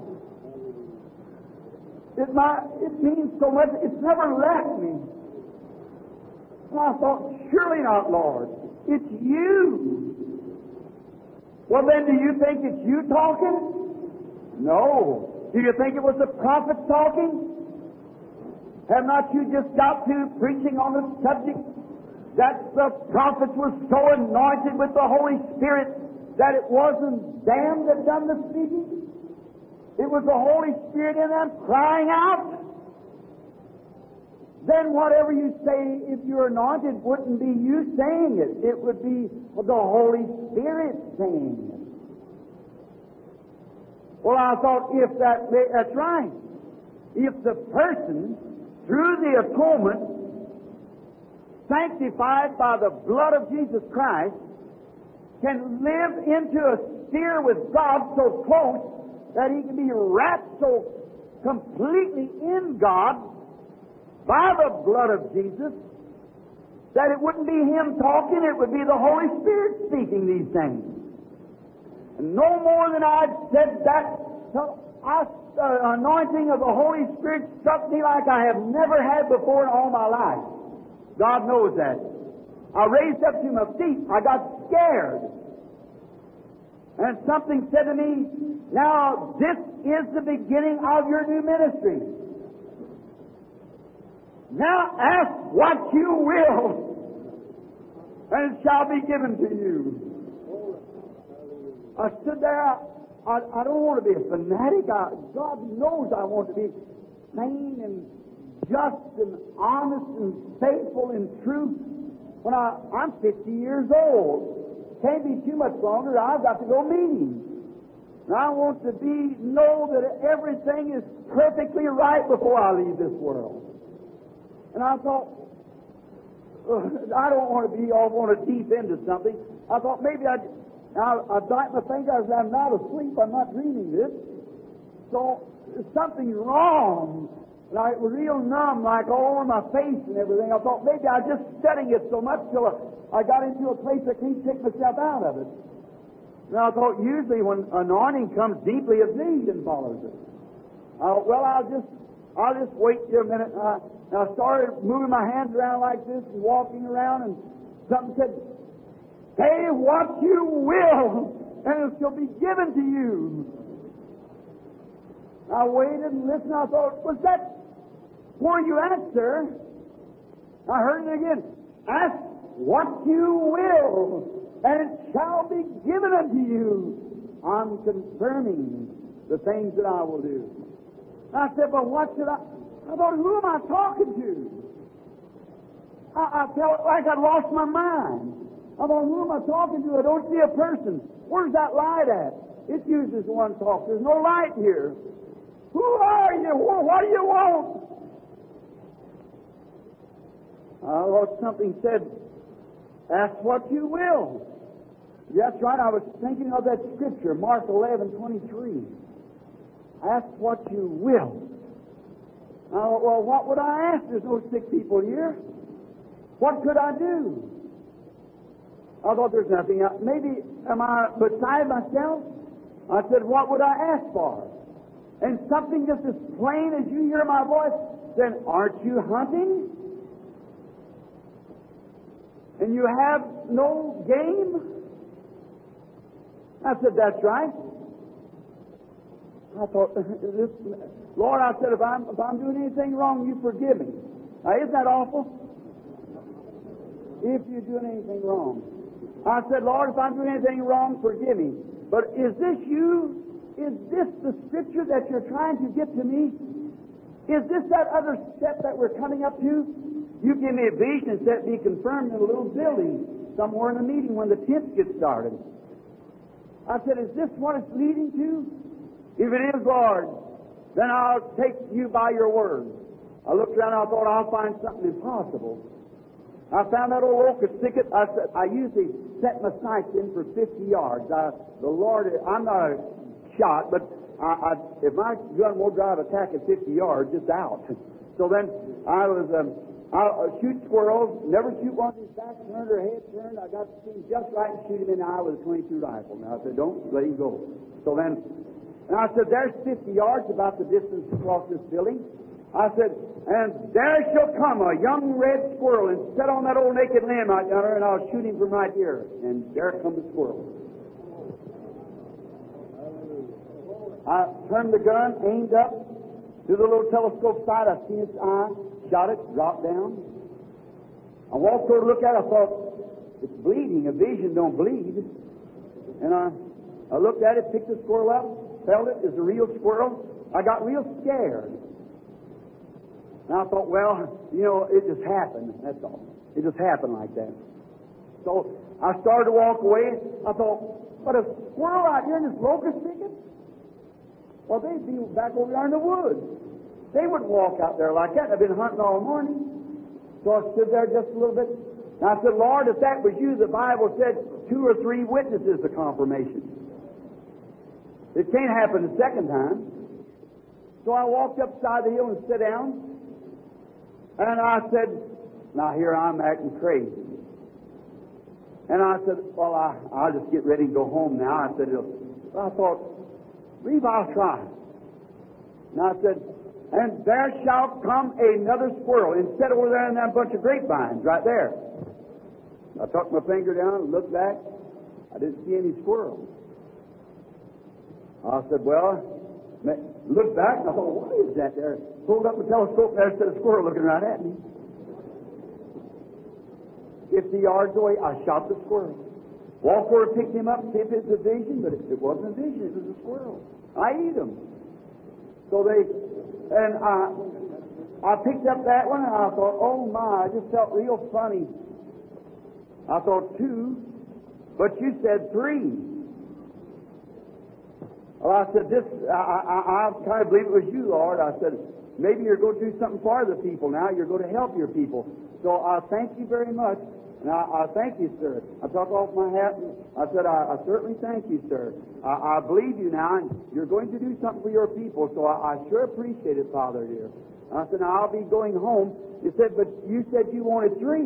B: It means so much. It's never left me. And I thought, surely not, Lord. It's you. Well, then, do you think it's you talking? No. Do you think it was the prophets talking? Have not you just got to preaching on the subject that the prophets were so anointed with the Holy Spirit that it wasn't them that done the speaking? It was the Holy Spirit in them crying out. Then whatever you say, if you're anointed, wouldn't be you saying it. It would be the Holy Spirit saying it. Well, I thought, that's right. If the person, through the atonement, sanctified by the blood of Jesus Christ, can live into a sphere with God so close that he can be wrapped so completely in God by the blood of Jesus that it wouldn't be him talking, it would be the Holy Spirit speaking these things. And no more than I'd said that, anointing of the Holy Spirit struck me like I have never had before in all my life. God knows that. I raised up to my feet. I got scared. And something said to me, now this is the beginning of your new ministry. Now ask what you will, and it shall be given to you. I stood there. I don't want to be a fanatic. God knows I want to be sane and just and honest and faithful and true. When I'm 50 years old, can't be too much longer. I've got to go meetings. And I want to know that everything is perfectly right before I leave this world. And I thought, I don't want to be off on a deep end of something. I thought maybe I bite my fingers. I'm not asleep. I'm not dreaming this. So there's something wrong. And I was real numb, like all over my face and everything. I thought maybe I was just studying it so much till I got into a place I can't take myself out of it. And I thought usually when anointing comes deeply, a vision follows it. I'll just wait here a minute. And I started moving my hands around like this and walking around, and something said, Say what you will, and it shall be given to you. I waited and listened. I thought, was that where you asked, sir? I heard it again. Ask what you will, and it shall be given unto you. I'm confirming the things that I will do. I said, but what should I thought, who am I talking to? I felt like I'd lost my mind. I thought, who am I talking to? I don't see a person. Where's that light at? It uses one talk. There's no light here. Who are you? What do you want? I thought something said, ask what you will. That's right. I was thinking of that scripture, Mark 11:23. Ask what you will. I thought, well, what would I ask? There's no sick people here. What could I do? I thought there's nothing else. Maybe am I beside myself? I said, what would I ask for? And something just as plain as you hear my voice said, aren't you hunting? And you have no game? I said, that's right. I thought, Lord, I said, if I'm doing anything wrong, you forgive me. Now, isn't that awful? If you're doing anything wrong. I said, Lord, if I'm doing anything wrong, forgive me. But is this you? Is this the scripture that you're trying to get to me? Is this that other step that we're coming up to? You give me a vision and said it be confirmed in a little building somewhere in the meeting when the tents get started. I said, is this what it's leading to? If it is, Lord, then I'll take you by your word. I looked around and I thought I'll find something impossible. I found that old locust thicket. I usually set my sights in for 50 yards. The Lord, I'm not a shot, but if my gun won't drive a tack at 50 yards, it's out. So then I'll shoot squirrels, never shoot one whose back turned or head turned. I got to see him just right and shoot him in the eye with a .22 rifle. Now I said, don't let him go. So then, and I said, there's 50 yards, about the distance across this building. I said, and there shall come a young red squirrel and sit on that old naked limb out yonder, and I'll shoot him from right here. And there comes the squirrel. I turned the gun, aimed up to the little telescope side. I seen its eye, shot it, dropped down. I walked over to look at it. I thought, it's bleeding. A vision don't bleed. And I looked at it, picked the squirrel up, felt it as a real squirrel. I got real scared. And I thought, well, it just happened. That's all. It just happened like that. So I started to walk away. I thought, but a squirrel out here in this locust thicket? Well, they'd be back over there in the woods. They wouldn't walk out there like that. I've been hunting all morning. So I stood there just a little bit. And I said, Lord, if that was you, the Bible said 2 or 3 witnesses to confirmation. It can't happen the second time. So I walked upside the hill and sat down. And I said, now here I'm acting crazy. And I said, well, I'll just get ready and go home now. I thought, leave, I'll try. And I said, and there shall come another squirrel. Instead over there in that bunch of grapevines right there. I tucked my finger down and looked back. I didn't see any squirrels. I said, well, looked back and I thought, what is that there? Pulled up the telescope and there stood a squirrel looking right at me. 50 yards away, I shot the squirrel. Walked over, picked him up, see if it's a vision, but it wasn't a vision, it was a squirrel. I eat them. So I picked up that one and I thought, oh my, I just felt real funny. I thought 2, but you said 3. Well, I said, I kind of believe it was you, Lord. I said, maybe you're going to do something for the people now. You're going to help your people. So I thank you very much. And I thank you, sir. I took off my hat and I said, I certainly thank you, sir. I believe you now, and you're going to do something for your people. So I sure appreciate it, Father dear. I said, now I'll be going home. He said, but you said you wanted 3.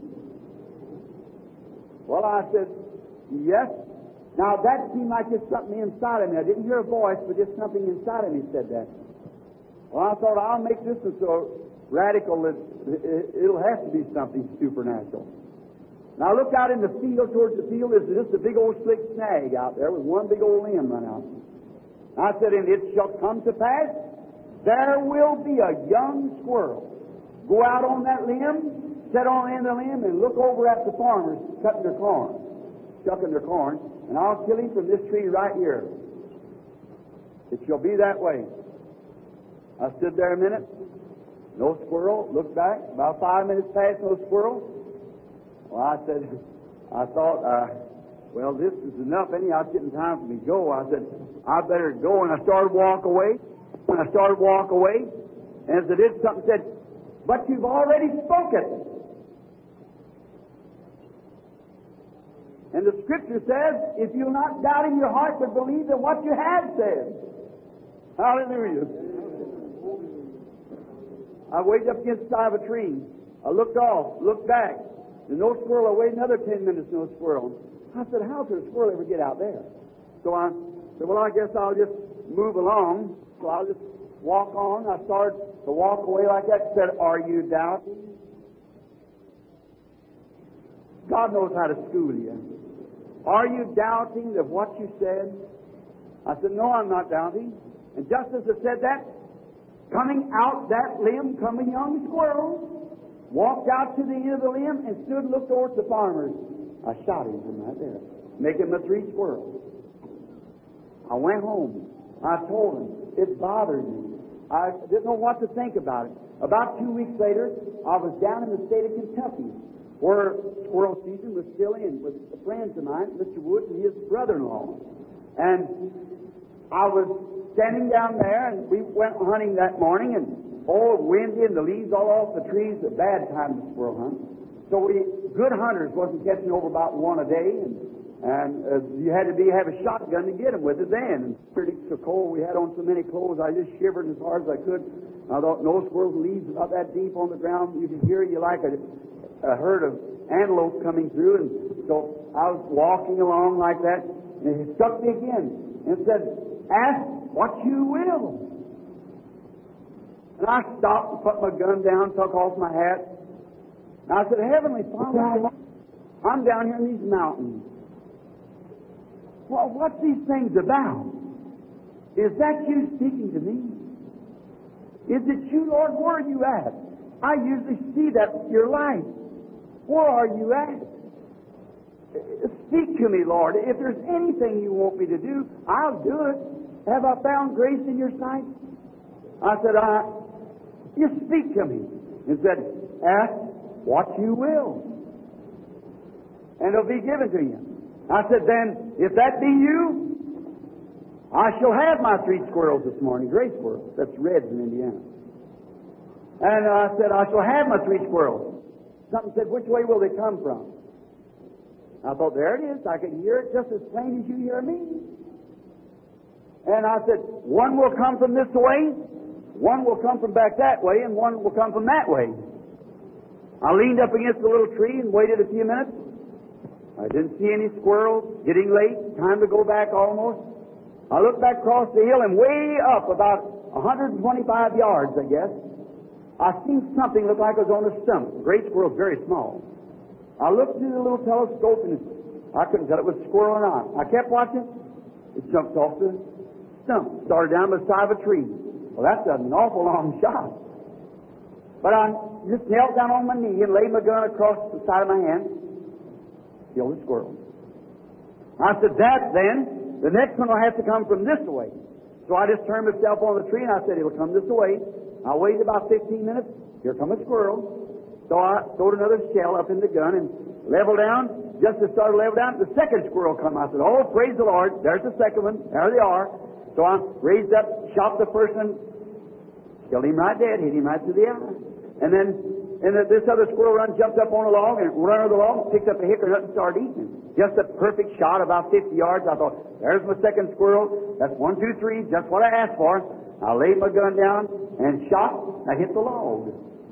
B: Well, I said, yes. Now, that seemed like just something inside of me. I didn't hear a voice, but just something inside of me said that. Well, I thought, I'll make this so radical that it'll have to be something supernatural.
D: And I looked out in the field, towards the field, there's just a big old slick snag out there with one big old limb run out. I said, and it shall come to pass, there will be a young squirrel go out on that limb, sit on the end of the limb, and look over at the farmers cutting their corn, shucking their corn, and I'll kill him from this tree right here. It shall be that way. I stood there a minute, no squirrel, looked back, about 5 minutes passed, no squirrel. Well, I thought, well, this is enough. Anyhow, it's getting time for me to go. I said, I better go. And I started to walk away. When I started to walk away, and as I did, something said, but you've already spoken. And the Scripture says, if you'll not doubt in your heart, but believe that what you have said. Hallelujah. I waited up against the side of a tree. I looked off, looked back. There's no squirrel. I waited another 10 minutes, no squirrel. I said, how could a squirrel ever get out there? So I said, well, I guess I'll just move along. So I'll just walk on. I started to walk away like that. Said, are you doubting? God knows how to school you. Are you doubting of what you said? I said, no, I'm not doubting. And just as I said that, coming out that limb, come a young squirrel. Walked out to the end of the limb and stood and looked over at the farmers. I shot him from right there, making him a 3 squirrels. I went home. I told him. It bothered me. I didn't know what to think about it. About 2 weeks later, I was down in the state of Kentucky, where squirrel season was still in, with friends of mine, Mr. Wood and his brother-in-law. And I was standing down there, and we went hunting that morning, and windy and the leaves all off the trees, a bad time to squirrel hunt. So good hunters wasn't catching over about one a day, and you had to have a shotgun to get them with it then. And pretty so cold, we had on so many clothes, I just shivered as hard as I could. I thought no squirrels, leaves about that deep on the ground. You could hear you like a herd of antelope coming through, and so I was walking along like that, and it struck me again and said, ask what you will. And I stopped and put my gun down, took off my hat. And I said, Heavenly Father, I'm down here in these mountains. Well, what's these things about? Is that you speaking to me? Is it you, Lord? Where are you at? I usually see that in your life. Where are you at? Speak to me, Lord. If there's anything you want me to do, I'll do it. Have I found grace in your sight? I said, you speak to me. He said, ask what you will, and it'll be given to you. I said, then, if that be you, I shall have my 3 squirrels this morning, gray squirrels. That's reds in Indiana. And I said, I shall have my 3 squirrels. Something said, which way will they come from? I thought, there it is. I can hear it just as plain as you hear me. And I said, one will come from this way, one will come from back that way, and one will come from that way. I leaned up against the little tree and waited a few minutes. I didn't see any squirrels. Getting late, time to go back almost. I looked back across the hill, and way up about 125 yards, I guess, I seen something look like it was on a stump. The great squirrel's very small. I looked through the little telescope, and I couldn't tell it was a squirrel or not. I kept watching. It jumped off the stump, started down by the side of a tree. Well, that's an awful long shot. But I just knelt down on my knee and laid my gun across the side of my hand. Killed the squirrel. I said, that then, the next one will have to come from this way. So I just turned myself on the tree and I said, it'll come this way. I waited about 15 minutes. Here come a squirrel. So I throwed another shell up in the gun and leveled down. Just as I started to level down, the second squirrel come. I said, oh, praise the Lord. There's the second one. There they are. So I raised up, shot the first one, killed him right dead, hit him right through the eye. And then this other squirrel jumped up on a log and ran over the log, picked up a hickory nut and started eating it. Just a perfect shot, about 50 yards. I thought, there's my second squirrel. That's 1, 2, 3, just what I asked for. I laid my gun down and shot. I hit the log.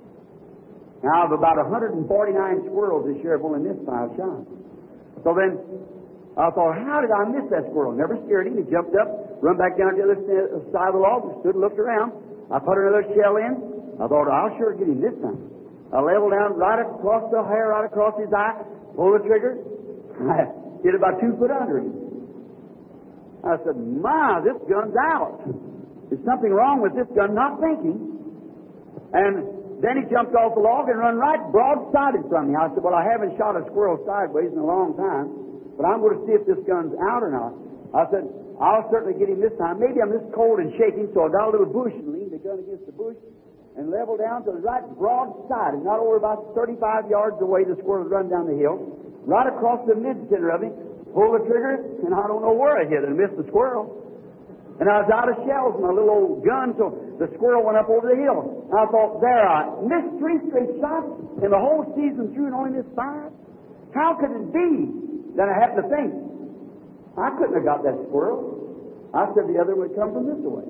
D: Now, of about 149 squirrels this year, I've only missed 5 shots. So then I thought, how did I miss that squirrel? Never scared him. He jumped up, run back down to the other side of the log, and stood and looked around. I put another shell in. I thought, I'll sure get him this time. I leveled down right across the hair, right across his eye, pull the trigger. I hit about 2 foot under him. I said, "My, this gun's out. There's something wrong with this gun," not thinking. And then he jumped off the log and run right broadsided from me. I said, "Well, I haven't shot a squirrel sideways in a long time, but I'm going to see if this gun's out or not." I said, "I'll certainly get him this time. Maybe I'm just cold and shaking," so I got a little bush and leaned the gun against the bush and leveled down to the right broadside, and not over about 35 yards away. The squirrel was running down the hill, right across the mid-center of him. Pulled the trigger, and I don't know where I hit it and missed the squirrel. And I was out of shells in my little old gun, so the squirrel went up over the hill. And I thought, there, I missed 3 straight shots in the whole season through and only missed 5. How could it be? Then I happened to think, I couldn't have got that squirrel. I said the other would come from this way.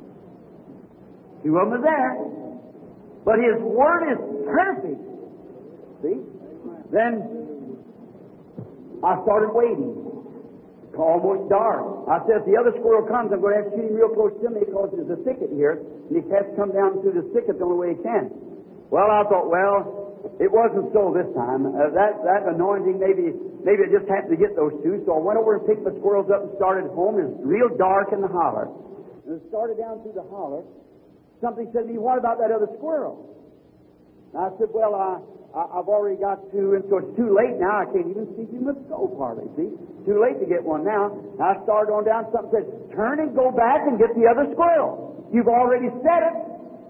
D: 2 of them are there. But His Word is perfect. See? Then I started waiting. Almost dark. I said, if the other squirrel comes, I'm going to have to shoot him real close to me because there's a thicket here, and he has to come down through the thicket the only way he can. Well, I thought, it wasn't so this time. That anointing, maybe I just happened to get those 2. So I went over and picked the squirrels up and started home. It was real dark in the holler. And it started down through the holler. Something said to me, "What about that other squirrel?" And I said, "Well, I've already got 2, and so it's too late now. I can't even see through my scope hardly, see? Too late to get one now." And I started on down. Something said, "Turn and go back and get the other squirrel. You've already said it."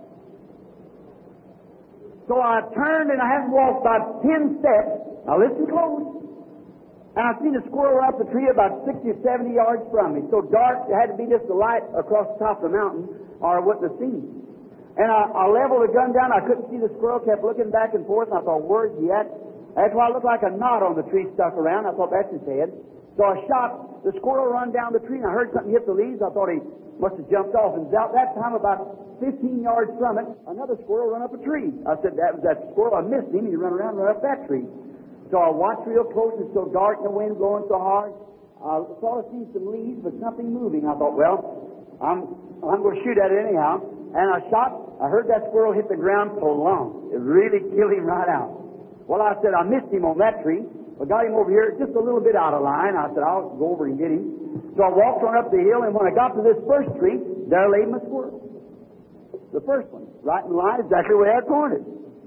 D: So I turned and I hadn't walked about 10 steps. Now listen close. And I seen a squirrel run up the tree about 60 or 70 yards from me. So dark, it had to be just a light across the top of the mountain, or I wouldn't have seen him. And I leveled the gun down. I couldn't see the squirrel. Kept looking back and forth. And I thought, where's he at? That's why it looked like a knot on the tree stuck around. I thought, that's his head. So I shot. The squirrel run down the tree, and I heard something hit the leaves. I thought he must have jumped off. And about that time, about 15 yards from it, another squirrel run up a tree. I said, that was that squirrel. I missed him. He ran around and ran up that tree. So I watched real close. It's so dark and the wind blowing so hard. I sort of seen some leaves, but nothing moving. I thought, I'm going to shoot at it anyhow. And I shot. I heard that squirrel hit the ground so long. It really killed him right out. Well, I said, I missed him on that tree. I got him over here just a little bit out of line. I said, I'll go over and get him. So I walked on up the hill, and when I got to this first tree, there lay my squirrel. The first one, right in line, exactly the way I pointed.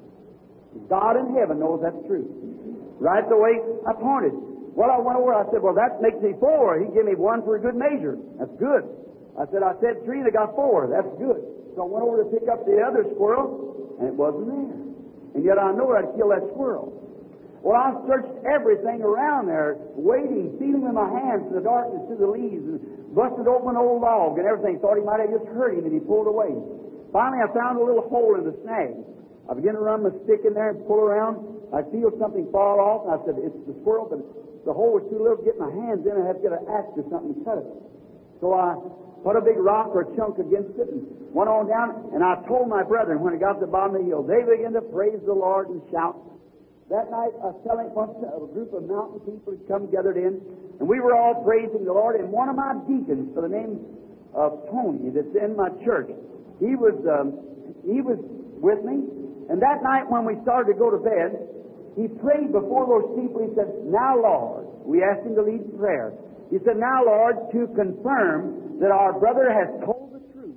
D: God in heaven knows that's true. Right the way I pointed. Well, I went over, I said, that makes me 4. He gave me 1 for a good measure. That's good. I said 3, and I got 4. That's good. So I went over to pick up the other squirrel, and it wasn't there. And yet I know I'd kill that squirrel. Well, I searched everything around there, waiting, feeling with my hands in the darkness through the leaves, and busted open an old log and everything. Thought he might have just hurt him, and he pulled away. Finally, I found a little hole in the snag. I began to run my stick in there and pull around. I feel something fall off, and I said, it's the squirrel, but the hole was too little to get my hands in. I had to get an axe or something to cut it. So I put a big rock or a chunk against it and went on down, and I told my brethren when I got to the bottom of the hill, they began to praise the Lord and shout. That night, I was telling once a group of mountain people had come gathered in, and we were all praising the Lord, and one of my deacons, for the name of Tony, that's in my church, he was with me, and that night when we started to go to bed, he prayed before those people. He said, "Now, Lord," we asked him to lead prayer. He said, "Now, Lord, to confirm that our brother has told the truth,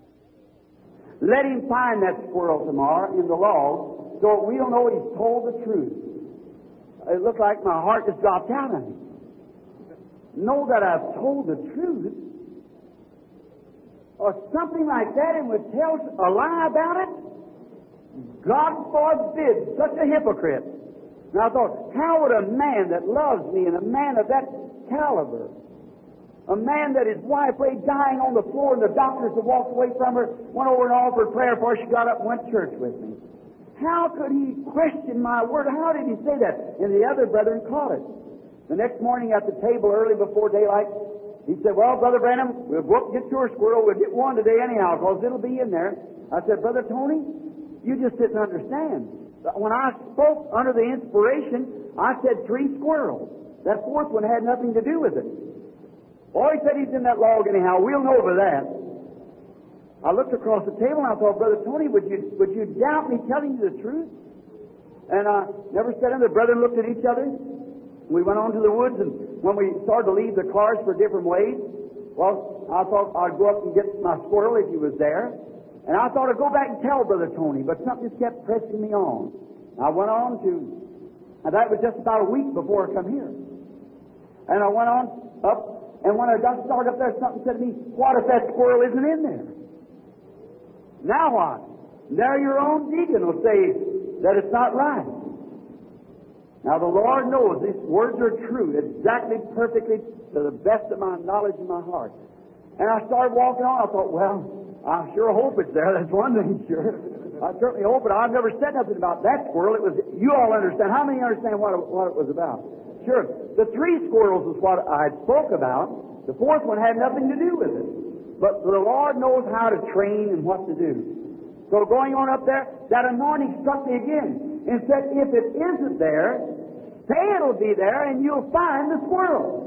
D: let him find that squirrel tomorrow in the log so we'll know he's told the truth." It looked like my heart just dropped out of me. Know that I've told the truth? Or something like that, and would tell a lie about it? God forbid, such a hypocrite. And I thought, how would a man that loves me and a man of that caliber, a man that his wife lay dying on the floor and the doctors had walked away from her, went over and offered prayer before she got up and went to church with me. How could he question my word? How did he say that? And the other brethren caught it. The next morning at the table early before daylight, he said, "Well, Brother Branham, we'll go up and get your squirrel. We'll get one today anyhow because it'll be in there." I said, "Brother Tony, you just didn't understand. When I spoke under the inspiration, I said 3 squirrels. That 4th one had nothing to do with it." "Oh," he said, "he's in that log anyhow. We'll know by that." I looked across the table and I thought, "Brother Tony, would you doubt me telling you the truth?" And I never said anything. The brethren looked at each other. We went on to the woods, and when we started to leave the cars for different ways, well, I thought I'd go up and get my squirrel if he was there. And I thought I'd go back and tell Brother Tony, but something just kept pressing me on. I went on to, and that was just about a week before I come here. And I went on up, and when I got started up there, something said to me, what if that squirrel isn't in there? Now what? Now your own deacon will say that it's not right. Now the Lord knows these words are true, exactly, perfectly, to the best of my knowledge in my heart. And I started walking on. I thought, well, I sure hope it's there. That's one thing, sure. I certainly hope it. I've never said nothing about that squirrel. It was, you all understand. How many understand what it was about? Sure. The 3 squirrels was what I spoke about. The 4th one had nothing to do with it. But the Lord knows how to train and what to do. So going on up there, that anointing struck me again and said, if it isn't there, say it'll be there and you'll find the squirrel.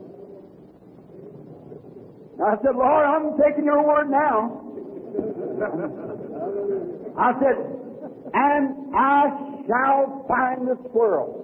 D: I said, Lord, I'm taking your word now. I said, and I shall find the squirrel.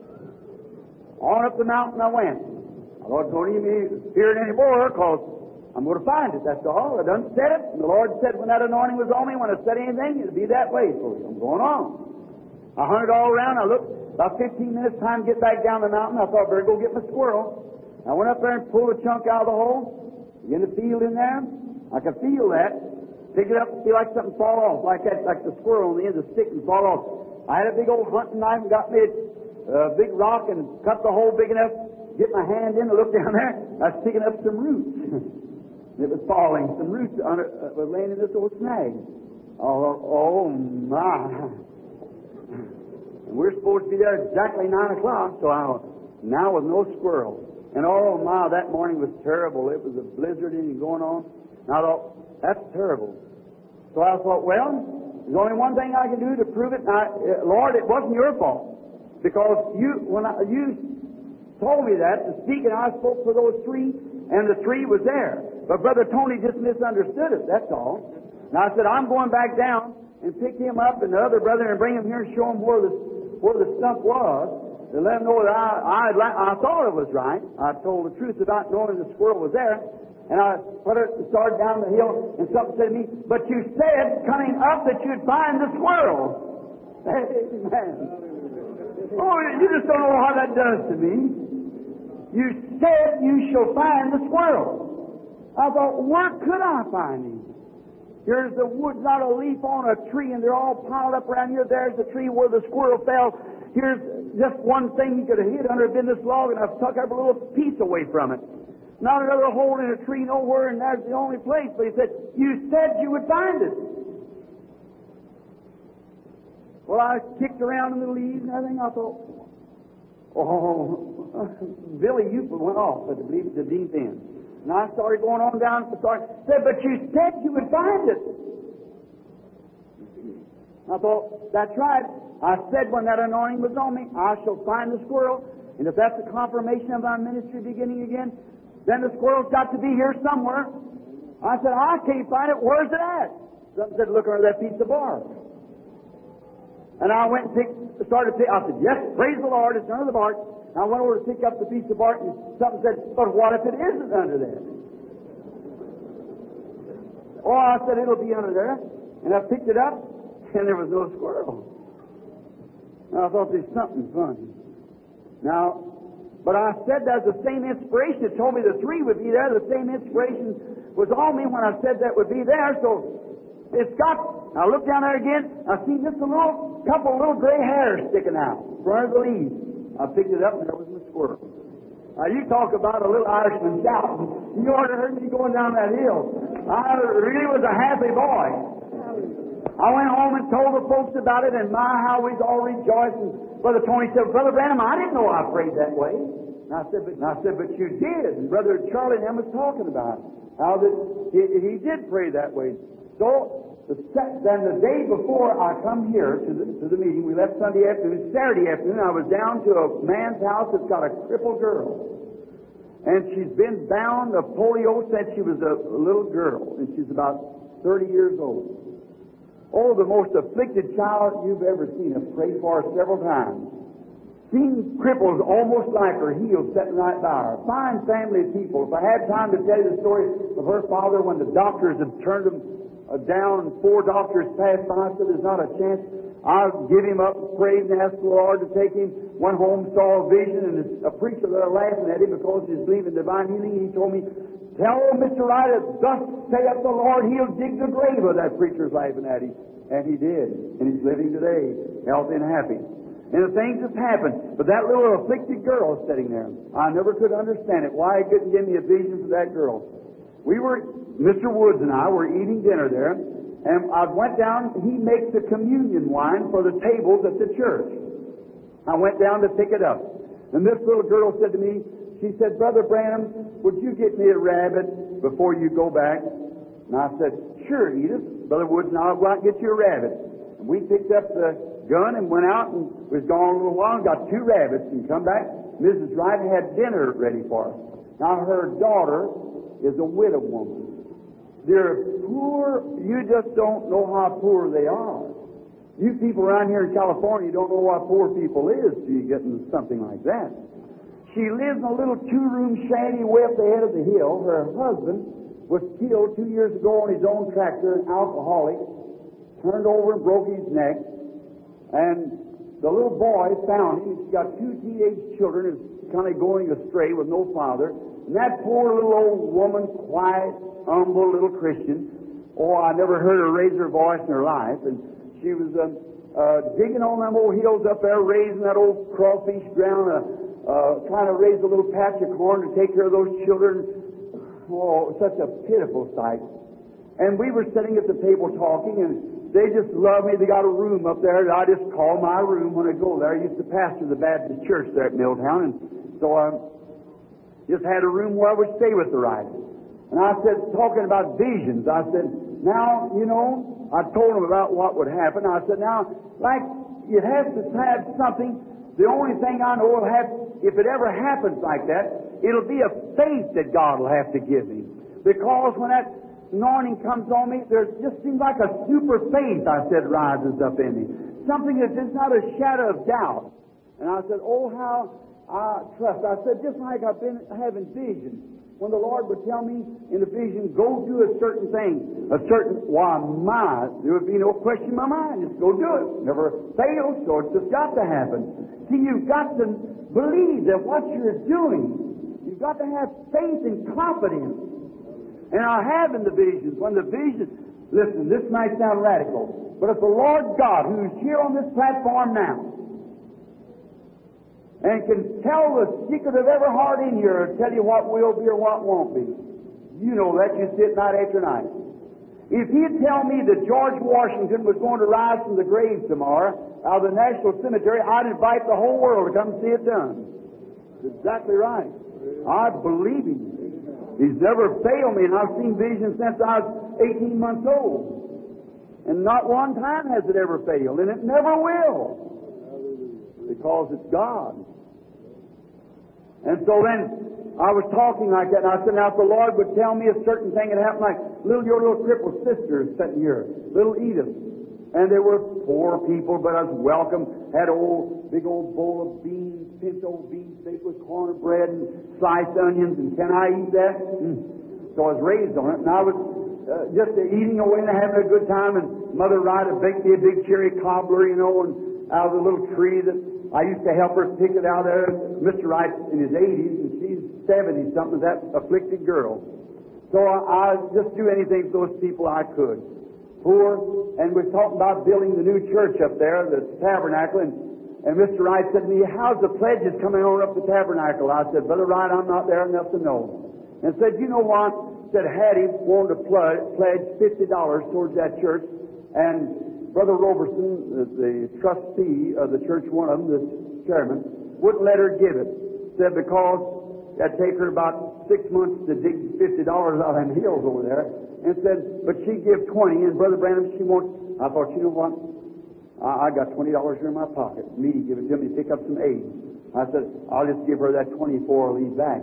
D: On up the mountain I went. The Lord don't even be fearing anymore, because I'm going to find it, that's all. I done said it, and the Lord said when that anointing was on me, when I said anything, it'd be that way. So I'm going on. I hunted all around. I looked, about 15 minutes time to get back down the mountain. I thought, better go get my squirrel. I went up there and pulled a chunk out of the hole. In the field in there, I could feel that. Pick it up and feel like something fall off, like that, like the squirrel on the end of the stick and fall off. I had a big old hunting knife and got me a big rock and cut the hole big enough, get my hand in and look down there. I was picking up some roots. It was falling. Some roots were laying in this old snag. Oh my. And we're supposed to be there exactly 9 o'clock, so now with no squirrel. And oh my, that morning was terrible. It was a blizzard and going on. And I thought, that's terrible. So I thought, well, there's only one thing I can do to prove it. And Lord, it wasn't your fault. Because you told me that to speak, and I spoke for those 3, and the 3 was there. But Brother Tony just misunderstood it, that's all. And I said, I'm going back down and pick him up and the other brother and bring him here and show him where the stump was. To let them know that I thought it was right. I told the truth about knowing the squirrel was there. And I started down the hill, and something said to me, but you said coming up that you'd find the squirrel. Amen. Oh, you just don't know how that does to me. You said you shall find the squirrel. I thought, where could I find him? Here's the woods, not a leaf on a tree, and they're all piled up around here. There's the tree where the squirrel fell. Here's just one thing he could have hid under been this log, and I've tucked every little piece away from it. Not another hole in a tree nowhere, and that's the only place. But he said, you said you would find it. Well, I kicked around in the leaves and everything. I thought, oh, Billy Euclid went off at the deep end. And I started going on down to the start. Said, but you said you would find it. I thought, that's right. I said when that anointing was on me, I shall find the squirrel. And if that's a confirmation of our ministry beginning again, then the squirrel's got to be here somewhere. I said, I can't find it. Where's it at? Something said, look under that piece of bark. And I went and started to pick. I said, yes, praise the Lord, it's under the bark. And I went over to pick up the piece of bark, and something said, but what if it isn't under there? Oh, I said, it'll be under there. And I picked it up, and there was no squirrel. And I thought, there's something funny. Now, but I said that's the same inspiration that told me the 3 would be there. The same inspiration was on me when I said that would be there. So it's got, I looked down there again, I see just a couple little gray hairs sticking out in front of the leaves. I picked it up, and there was a squirrel. Now, you talk about a little Irishman shouting. You ought to heard me going down that hill. I really was a happy boy. I went home and told the folks about it, and my, how we's all rejoicing. Brother Tony said, Brother Branham, I didn't know I prayed that way. And I said, but you did. And Brother Charlie and them was talking about it, how that he did pray that way. So, then the day before I come here to the meeting, we left Sunday afternoon. Saturday afternoon, I was down to a man's house that's got a crippled girl. And she's been bound of polio since she was a little girl. And she's about 30 years old. Oh, the most afflicted child you've ever seen. I've prayed for her several times. Seen cripples almost like her healed sitting right by her. Fine family people. If I had time to tell you the story of her father when the doctors had turned him down and 4 doctors passed by, said there's not a chance. I'll give him up, prayed and asked the Lord to take him. Went home, saw a vision, and a preacher there laughing at him because he's believing divine healing. He told me, tell Mr. Wright, thus saith the Lord, he'll dig the grave of that preacher's laughing at him. And he did. And he's living today, healthy and happy. And the things that's happened. But that little afflicted girl is sitting there. I never could understand it, why he couldn't give me a vision for that girl. Mr. Woods and I were eating dinner there, and I went down, he makes the communion wine for the tables at the church. I went down to pick it up. And this little girl said to me, she said, Brother Branham, would you get me a rabbit before you go back? And I said, sure, Edith. Brother Woods and I'll go out and get you a rabbit. And we picked up the gun and went out and was gone a little while and got 2 rabbits and come back. Mrs. Wright had dinner ready for us. Now her daughter is a widow woman. They're poor. You just don't know how poor they are. You people around here in California don't know what poor people is till you get into something like that. She lives in a little 2-room shanty way up the head of the hill. Her husband was killed 2 years ago on his own tractor, an alcoholic, turned over and broke his neck. And the little boy found him. He's got 2 teenage children who's kind of going astray with no father. And that poor little old woman, quiet, humble little Christian, I never heard her raise her voice in her life. And she was digging on them old hills up there, raising that old crawfish ground, trying to raise a little patch of corn to take care of those children. Oh, such a pitiful sight. And we were sitting at the table talking, and they just love me. They got a room up there that I just call my room when I go there. I used to pastor the Baptist church there at Milltown, and so I just had a room where I would stay with the Wrights. And I said, talking about visions, I said, now, I told them about what would happen. I said, now, like, you have to have something. The only thing I know will have, if it ever happens like that, it'll be a faith that God will have to give me. Because when that anointing comes on me, there just seems like a super faith, I said, rises up in me. Something that is not a shadow of doubt. And I said, oh, how I trust. I said, just like I've been having visions. When the Lord would tell me in a vision, go do a certain thing, there would be no question in my mind. Just go do it. Never fails, so it's just got to happen. See, you've got to believe that what you're doing, you've got to have faith and confidence. And I have in the visions. When the vision, listen, this might sound radical, but if the Lord God, who's here on this platform now, and can tell the secret of every heart in here, tell you what will be or what won't be. You know that. You see it night after night. If he'd tell me that George Washington was going to rise from the grave tomorrow out of the National Cemetery, I'd invite the whole world to come see it done. That's exactly right. I believe him. He's never failed me, and I've seen visions since I was 18 months old. And not one time has it ever failed, and it never will. Because it's God. And so then I was talking like that, and I said, now if the Lord would tell me a certain thing, it happened like your little crippled sister is sitting here, little Edith. And they were poor people, but I was welcome. Had a big old bowl of beans, pinto beans baked with cornbread and sliced onions, and can I eat that? So I was raised on it, and I was just eating away and having a good time, and Mother Wright had baked me a big cherry cobbler, and out of the little tree that I used to help her pick it out there. Mr. Wright's in his 80s, and she's 70-something, that afflicted girl. So I just do anything for those people I could. Poor, and we're talking about building the new church up there, the tabernacle, and Mr. Wright said to me, how's the pledges coming on up the tabernacle? I said, Brother Wright, I'm not there enough to know. And said, you know what? Said Hattie wanted to pledge $50 towards that church, and Brother Roberson, the trustee of the church, one of them, the chairman, wouldn't let her give it. Said because that'd take her about 6 months to dig $50 out of them hills over there. And said, but she'd give 20, and Brother Branham, she won't. I thought, you know what? I got $20 here in my pocket. Me, give it to me, pick up some eggs. I said, I'll just give her that 24 leave back.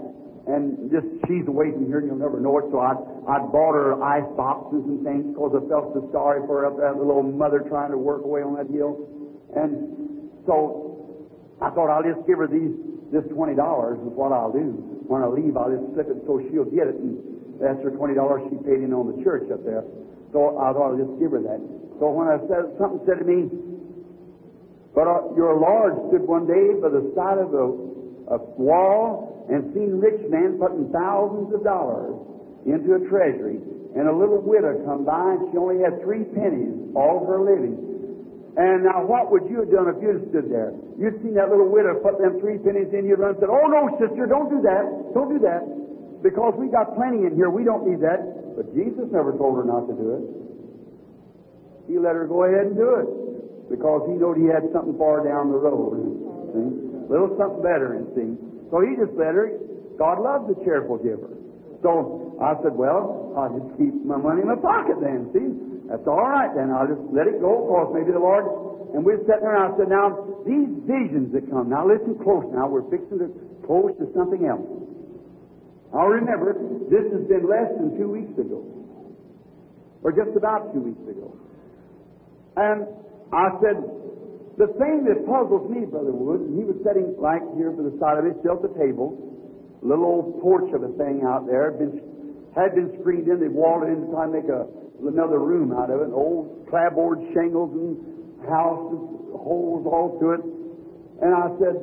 D: And just, she's away from here and you'll never know it. So I bought her ice boxes and things because I felt so sorry for her up there, the little mother trying to work away on that hill. And so I thought I'll just give her this $20 is what I'll do. When I leave, I'll just slip it so she'll get it. And that's her $20 she paid in on the church up there. So I thought I'll just give her that. So when something said to me, but your Lord stood one day by the side of a wall and seen rich men putting thousands of dollars into a treasury, and a little widow come by, and she only had 3 pennies, all her living. And now what would you have done if you'd stood there? You'd seen that little widow put them 3 pennies in, you'd run and said, "Oh no, sister, don't do that. Don't do that. Because we got plenty in here, we don't need that." But Jesus never told her not to do it. He let her go ahead and do it. Because he knew he had something far down the road. See? A little something better, you see. So he just let her. God loves a cheerful giver. So I said, well, I'll just keep my money in my pocket then, see? That's all right then. I'll just let it go, of course, maybe the Lord. And we're sitting there and I said, now, these visions that come, now listen close now. We're fixing to close to something else. Now remember, this has been less than 2 weeks ago. Or just about 2 weeks ago. And I said, the thing that puzzles me, Brother Wood, he was sitting right here by the side of it, still at the table, a little old porch of a thing out there, had been screened in. They walled it in to try and make another room out of it, old clapboard shingles and houses, holes all to it. And I said,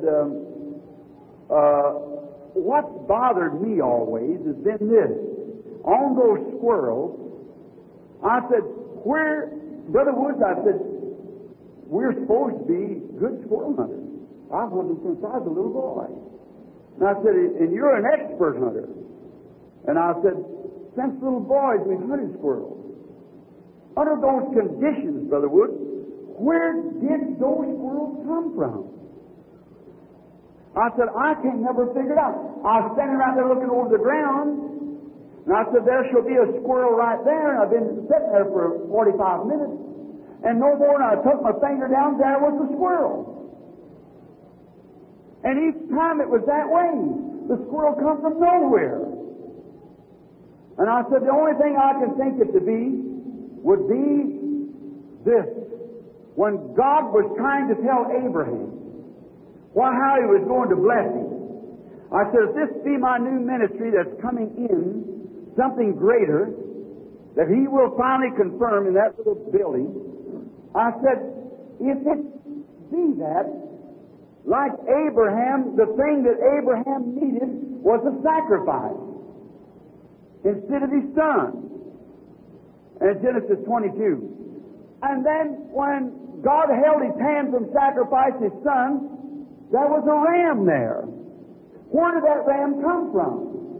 D: what's bothered me always has been this. On those squirrels, I said, Brother Woods, I said, we're supposed to be good squirrel hunters. I've hunted since I was a little boy. And I said, and you're an expert hunter. And I said, since little boys we've hunted squirrels. Under those conditions, Brother Wood, where did those squirrels come from? I said, I can't never figure it out. I was standing right there looking over the ground, and I said, there shall be a squirrel right there, and I've been sitting there for 45 minutes. And no more than I took my finger down, there was the squirrel. And each time it was that way. The squirrel come from nowhere. And I said, the only thing I can think it to be would be this. When God was trying to tell Abraham how he was going to bless him, I said, if this be my new ministry that's coming in, something greater, that he will finally confirm in that little building, I said, if it be that, like Abraham, the thing that Abraham needed was a sacrifice instead of his son. And Genesis 22. And then when God held his hand from sacrifice his son, there was a ram there. Where did that ram come from?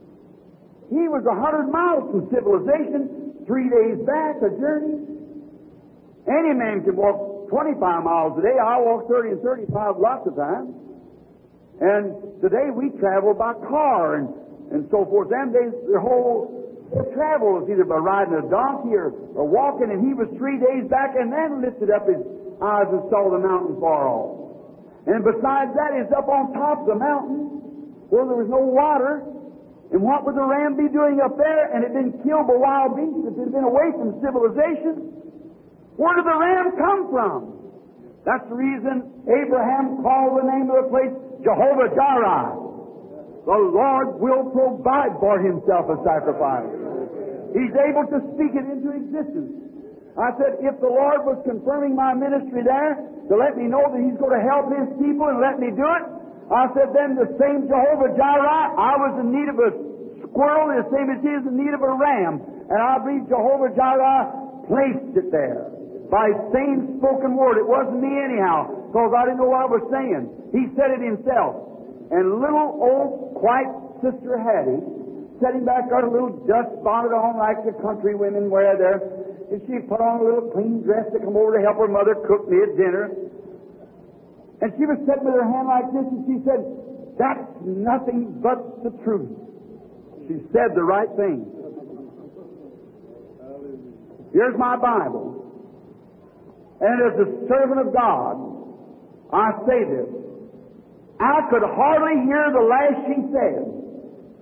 D: He was 100 miles from civilization, 3 days back, a journey. Any man can walk 25 miles a day. I walk 30 and 35 lots of times. And today we travel by car and so forth. Them days, their travel was either by riding a donkey or walking, and he was 3 days back and then lifted up his eyes and saw the mountain far off. And besides that, he's up on top of the mountain where there was no water. And what would the ram be doing up there? And it had been killed by wild beasts if it had been away from civilization. Where did the ram come from? That's the reason Abraham called the name of the place Jehovah-Jireh. The Lord will provide for himself a sacrifice. He's able to speak it into existence. I said, if the Lord was confirming my ministry there to let me know that he's going to help his people and let me do it, I said, then the same Jehovah-Jireh, I was in need of a squirrel the same as he is in need of a ram. And I believe Jehovah-Jireh placed it there. By same spoken word. It wasn't me anyhow, because I didn't know what I was saying. He said it himself. And little old white Sister Hattie, sitting back, got a little dust bonnet on like the country women wear there, and she put on a little clean dress to come over to help her mother cook me at dinner. And she was sitting with her hand like this, and she said, that's nothing but the truth. She said the right thing. Here's my Bible. And as a servant of God, I say this. I could hardly hear the last she said.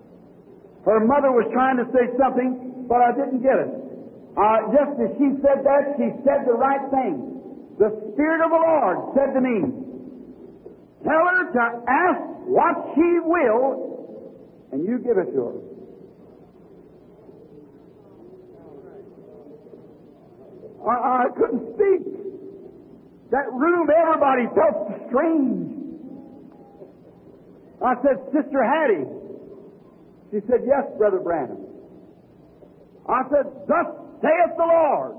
B: Her mother was trying to say something, but I didn't get it. Just as she said that, she said the right thing. The Spirit of the Lord said to me, tell her to ask what she will, and you give it to her. I couldn't speak. That room, everybody felt strange. I said, Sister Hattie. She said, yes, Brother Branham. I said, thus saith the Lord.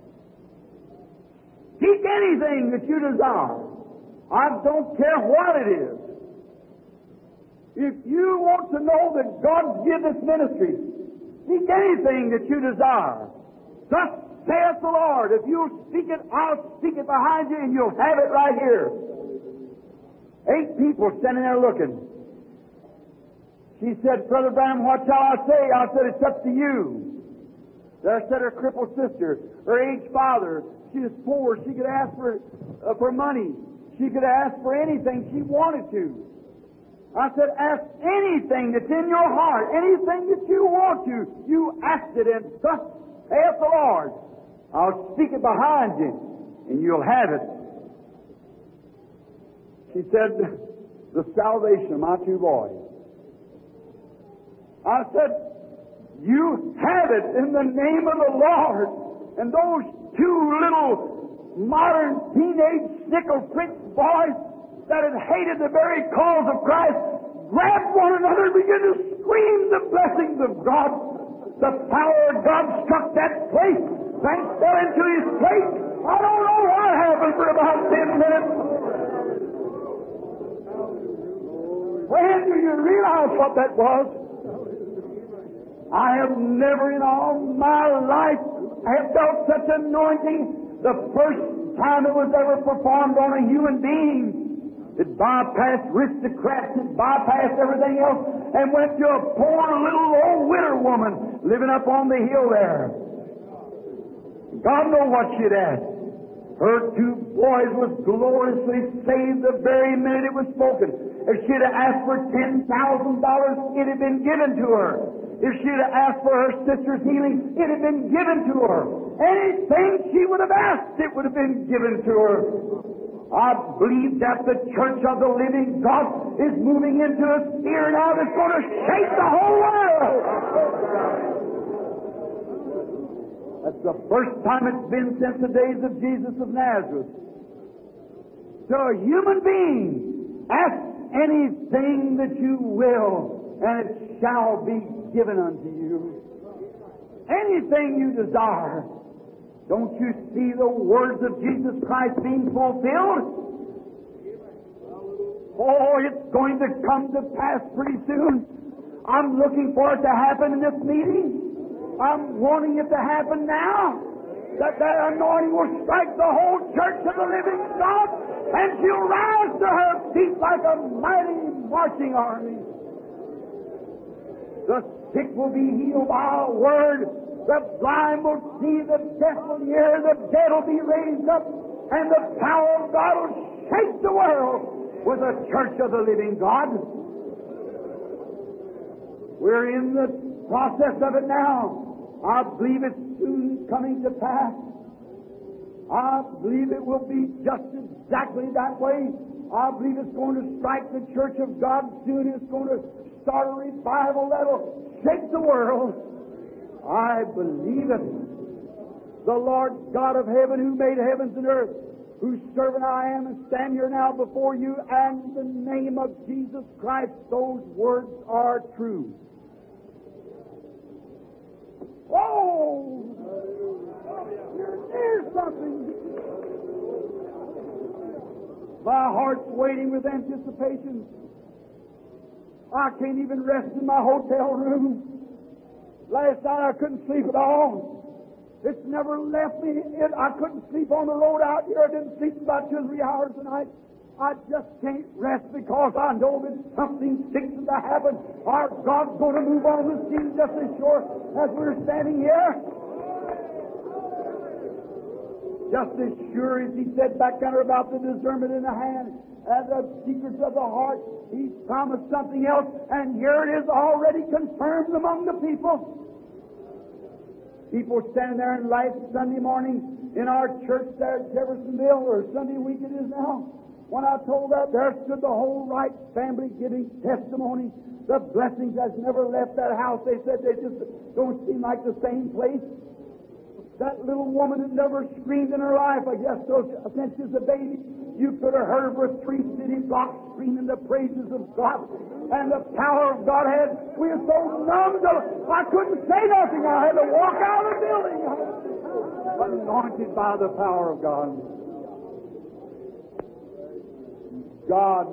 B: Seek anything that you desire. I don't care what it is. If you want to know that God's given this ministry, seek anything that you desire. Thus saith the Lord. If you'll speak it, I'll speak it behind you, and you'll have it right here. 8 people standing there looking. She said, Brother Branham, what shall I say? I said, it's up to you. There sat her crippled sister, her aged father. She was poor. She could ask for money. She could ask for anything she wanted to. I said, ask anything that's in your heart, anything that you want to. You ask it, and thus saith the Lord. I'll speak it behind you, and you'll have it. She said, the salvation of my 2 boys. I said, you have it in the name of the Lord. And those 2 little modern teenage sickle-pricked boys that had hated the very cause of Christ grabbed one another and began to scream the blessings of God. The power of God struck that place and fell into his plate. I don't know what happened for about 10 minutes. When do you realize what that was? I have never in all my life felt such anointing. The first time it was ever performed on a human being. It bypassed aristocrats, it bypassed everything else, and went to a poor little old widow woman living up on the hill there. God knows what she'd asked. Her 2 boys was gloriously saved the very minute it was spoken. If she'd have asked for $10,000, it had been given to her. If she'd have asked for her sister's healing, it had been given to her. Anything she would have asked, it would have been given to her. I believe that the Church of the Living God is moving into a sphere now that's going to shake the whole world. That's the first time it's been since the days of Jesus of Nazareth. To a human being, ask anything that you will, and it shall be given unto you. Anything you desire. Don't you see the words of Jesus Christ being fulfilled? Oh, it's going to come to pass pretty soon. I'm looking for it to happen in this meeting. I'm wanting it to happen now. That anointing will strike the whole Church of the Living God, and she'll rise to her feet like a mighty marching army. The sick will be healed by a word. The blind will see, the deaf will hear, the dead will be raised up, and the power of God will shake the world with the Church of the Living God. We're in the process of it now. I believe it's soon coming to pass. I believe it will be just exactly that way. I believe it's going to strike the Church of God soon. It's going to start a revival that will shake the world. I believe it. The Lord God of heaven, who made heavens and earth, whose servant I am and stand here now before you, and the name of Jesus Christ, those words are true. Oh! Here's something. My heart's waiting with anticipation. I can't even rest in my hotel room. Last night I couldn't sleep at all. It's never left me. I couldn't sleep on the road out here. I didn't sleep about 2 or 3 hours a night. I just can't rest because I know that something's fixing to happen. Our God's going to move on the scene just as sure as we're standing here. Just as sure as He said back there about the discernment in the hand, and the secrets of the heart. He's promised something else, and here it is already confirmed among the people. People standing there in light Sunday morning in our church there at Jeffersonville, or Sunday week it is now. When I told that, there stood the whole Wright family giving testimony. The blessings has never left that house. They said they just don't seem like the same place. That little woman had never screamed in her life, I guess, so since she was a baby. You could have heard her for 3 city blocks screaming the praises of God and the power of God. We were so numb, I couldn't say nothing. I had to walk out of the building. Anointed by the power of God. God,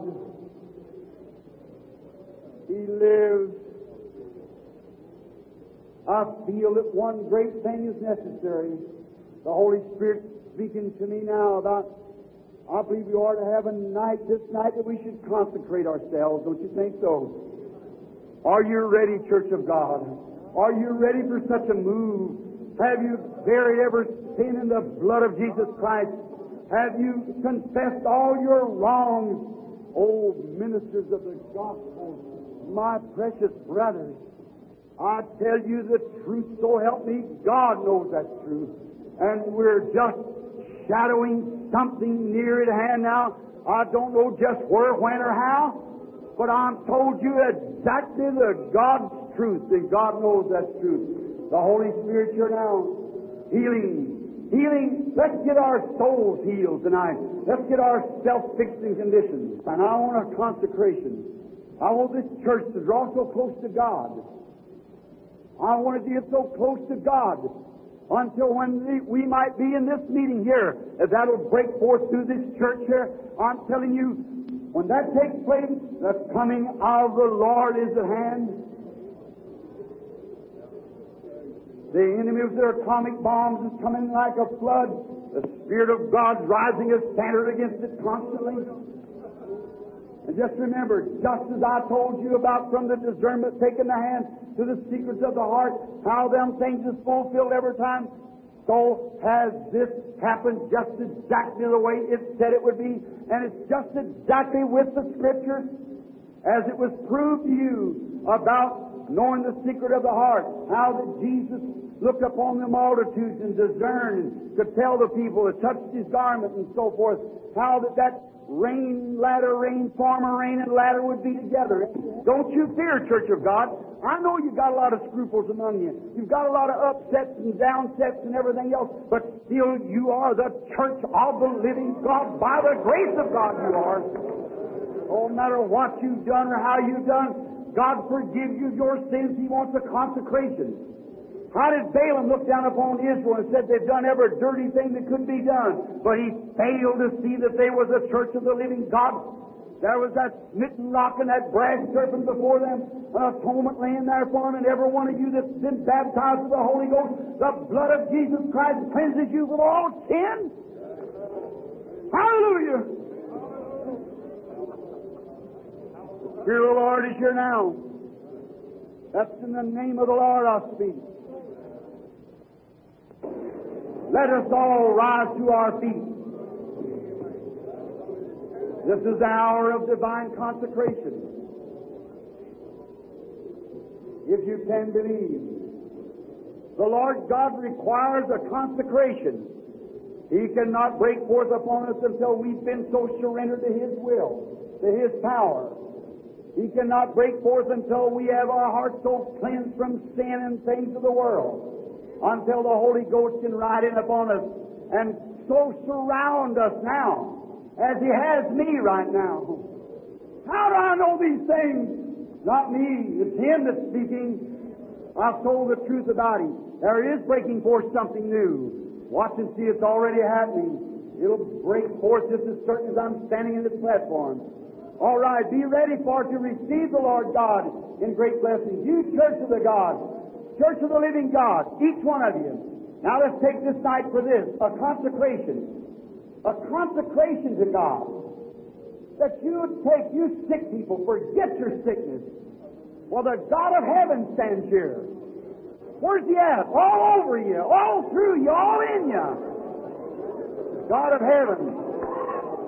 B: He lives. I feel that one great thing is necessary. The Holy Spirit speaking to me now about, I believe we ought to have a night, this night, that we should consecrate ourselves. Don't you think so? Are you ready, Church of God? Are you ready for such a move? Have you buried every sin in the blood of Jesus Christ? Have you confessed all your wrongs? Oh, ministers of the gospel, my precious brothers, I tell you the truth, so help me, God knows that's true. And we're just shadowing something near at hand now. I don't know just where, when, or how, but I'm told you exactly the God's truth, and God knows that's truth. The Holy Spirit here now, healing. Let's get our souls healed tonight. Let's get our self-fixing conditions. And I want a consecration. I want this church to draw so close to God. I want to get so close to God until when we might be in this meeting here, that'll break forth through this church here. I'm telling you, when that takes place, the coming of the Lord is at hand. The enemy of their atomic bombs is coming like a flood. The Spirit of God's rising a standard against it constantly. And just remember, just as I told you about from the discernment taking the hand to the secrets of the heart, how them things is fulfilled every time, so has this happened just exactly the way it said it would be. And it's just exactly with the Scriptures as it was proved to you about knowing the secret of the heart, how that Jesus looked upon the multitudes and discerned and could tell the people that touched His garment and so forth, how that rain, former rain and ladder would be together. Don't you fear, Church of God. I know you've got a lot of scruples among you. You've got a lot of upsets and downsets and everything else, but still you are the church of the living God. By the grace of God you are. No matter what you've done or how you've done, God forgives you your sins. He wants a consecration. How did Balaam look down upon Israel and said they've done every dirty thing that could be done? But he failed to see that they was a church of the living God. There was that smitten rock and that brass serpent before them, an atonement laying there for them, and every one of you that's been baptized with the Holy Ghost, the blood of Jesus Christ cleanses you from all sin. Hallelujah! The Spirit of the Lord is here now. That's in the name of the Lord I speak. Let us all rise to our feet. This is the hour of divine consecration. If you can believe, the Lord God requires a consecration. He cannot break forth upon us until we've been so surrendered to His will, to His power. He cannot break forth until we have our hearts so cleansed from sin and things of the world, until the Holy Ghost can ride in upon us and so surround us now, as He has me right now. How do I know these things? Not me. It's Him that's speaking. I've told the truth about Him. There is breaking forth something new. Watch and see, it's already happening. It'll break forth just as certain as I'm standing in this platform. All right, be ready for to receive the Lord God in great blessings. You church of the God, church of the living God, each one of you. Now let's take this night for this, a consecration. A consecration to God. That you would take, you sick people, forget your sickness. Well, the God of heaven stands here. Where's He at? All over you, all through you, all in you. God of heaven.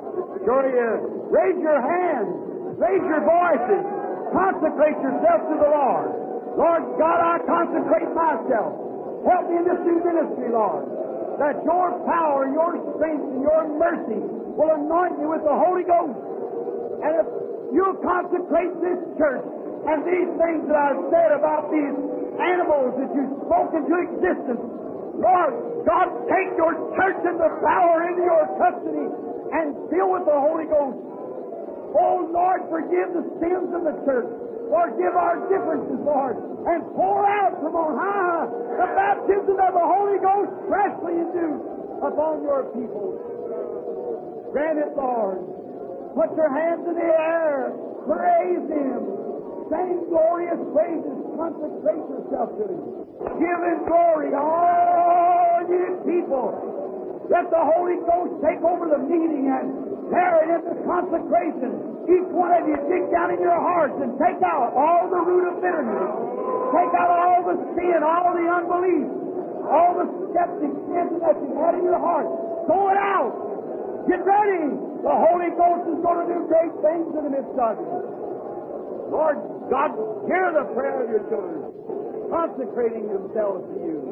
B: Surely raise your hands, raise your voices, consecrate yourself to the Lord. Lord God, I consecrate myself. Help me in this new ministry, Lord, that your power, your strength, and your mercy will anoint me with the Holy Ghost. And if you'll consecrate this church and these things that I've said about these animals that you've spoken to existence, Lord God, take your church and the power into your custody and fill with the Holy Ghost. Oh, Lord, forgive the sins of the church. Forgive our differences, Lord, and pour out from on high the baptism of the Holy Ghost freshly anew upon your people. Grant it, Lord. Put your hands in the air. Praise Him. Sing glorious praises. Consecrate yourself to Him. Give Him glory, all you people. Let the Holy Ghost take over the meeting and carry it into consecration. Each one of you dig down in your hearts and take out all the root of bitterness. Take out all the sin, all the unbelief, all the skepticism that you had in your heart. Throw it out. Get ready. The Holy Ghost is going to do great things in the midst of you. Lord God, hear the prayer of your children, consecrating themselves to you.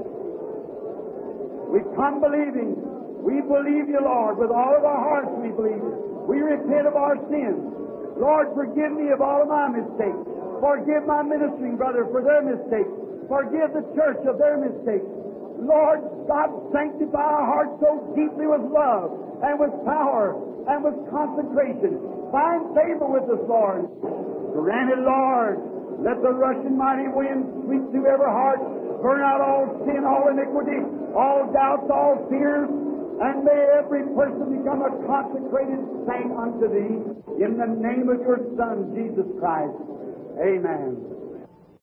B: We come believing. We believe you, Lord. With all of our hearts we believe you. We repent of our sins. Lord, forgive me of all of my mistakes. Forgive my ministering brother for their mistakes. Forgive the church of their mistakes. Lord God, sanctify our hearts so deeply with love and with power and with consecration. Find favor with us, Lord. Grant it, Lord. Let the rushing mighty wind sweep through every heart, burn out all sin, all iniquity, all doubts, all fears, and may every person become a consecrated saint unto Thee. In the name of your Son, Jesus Christ. Amen.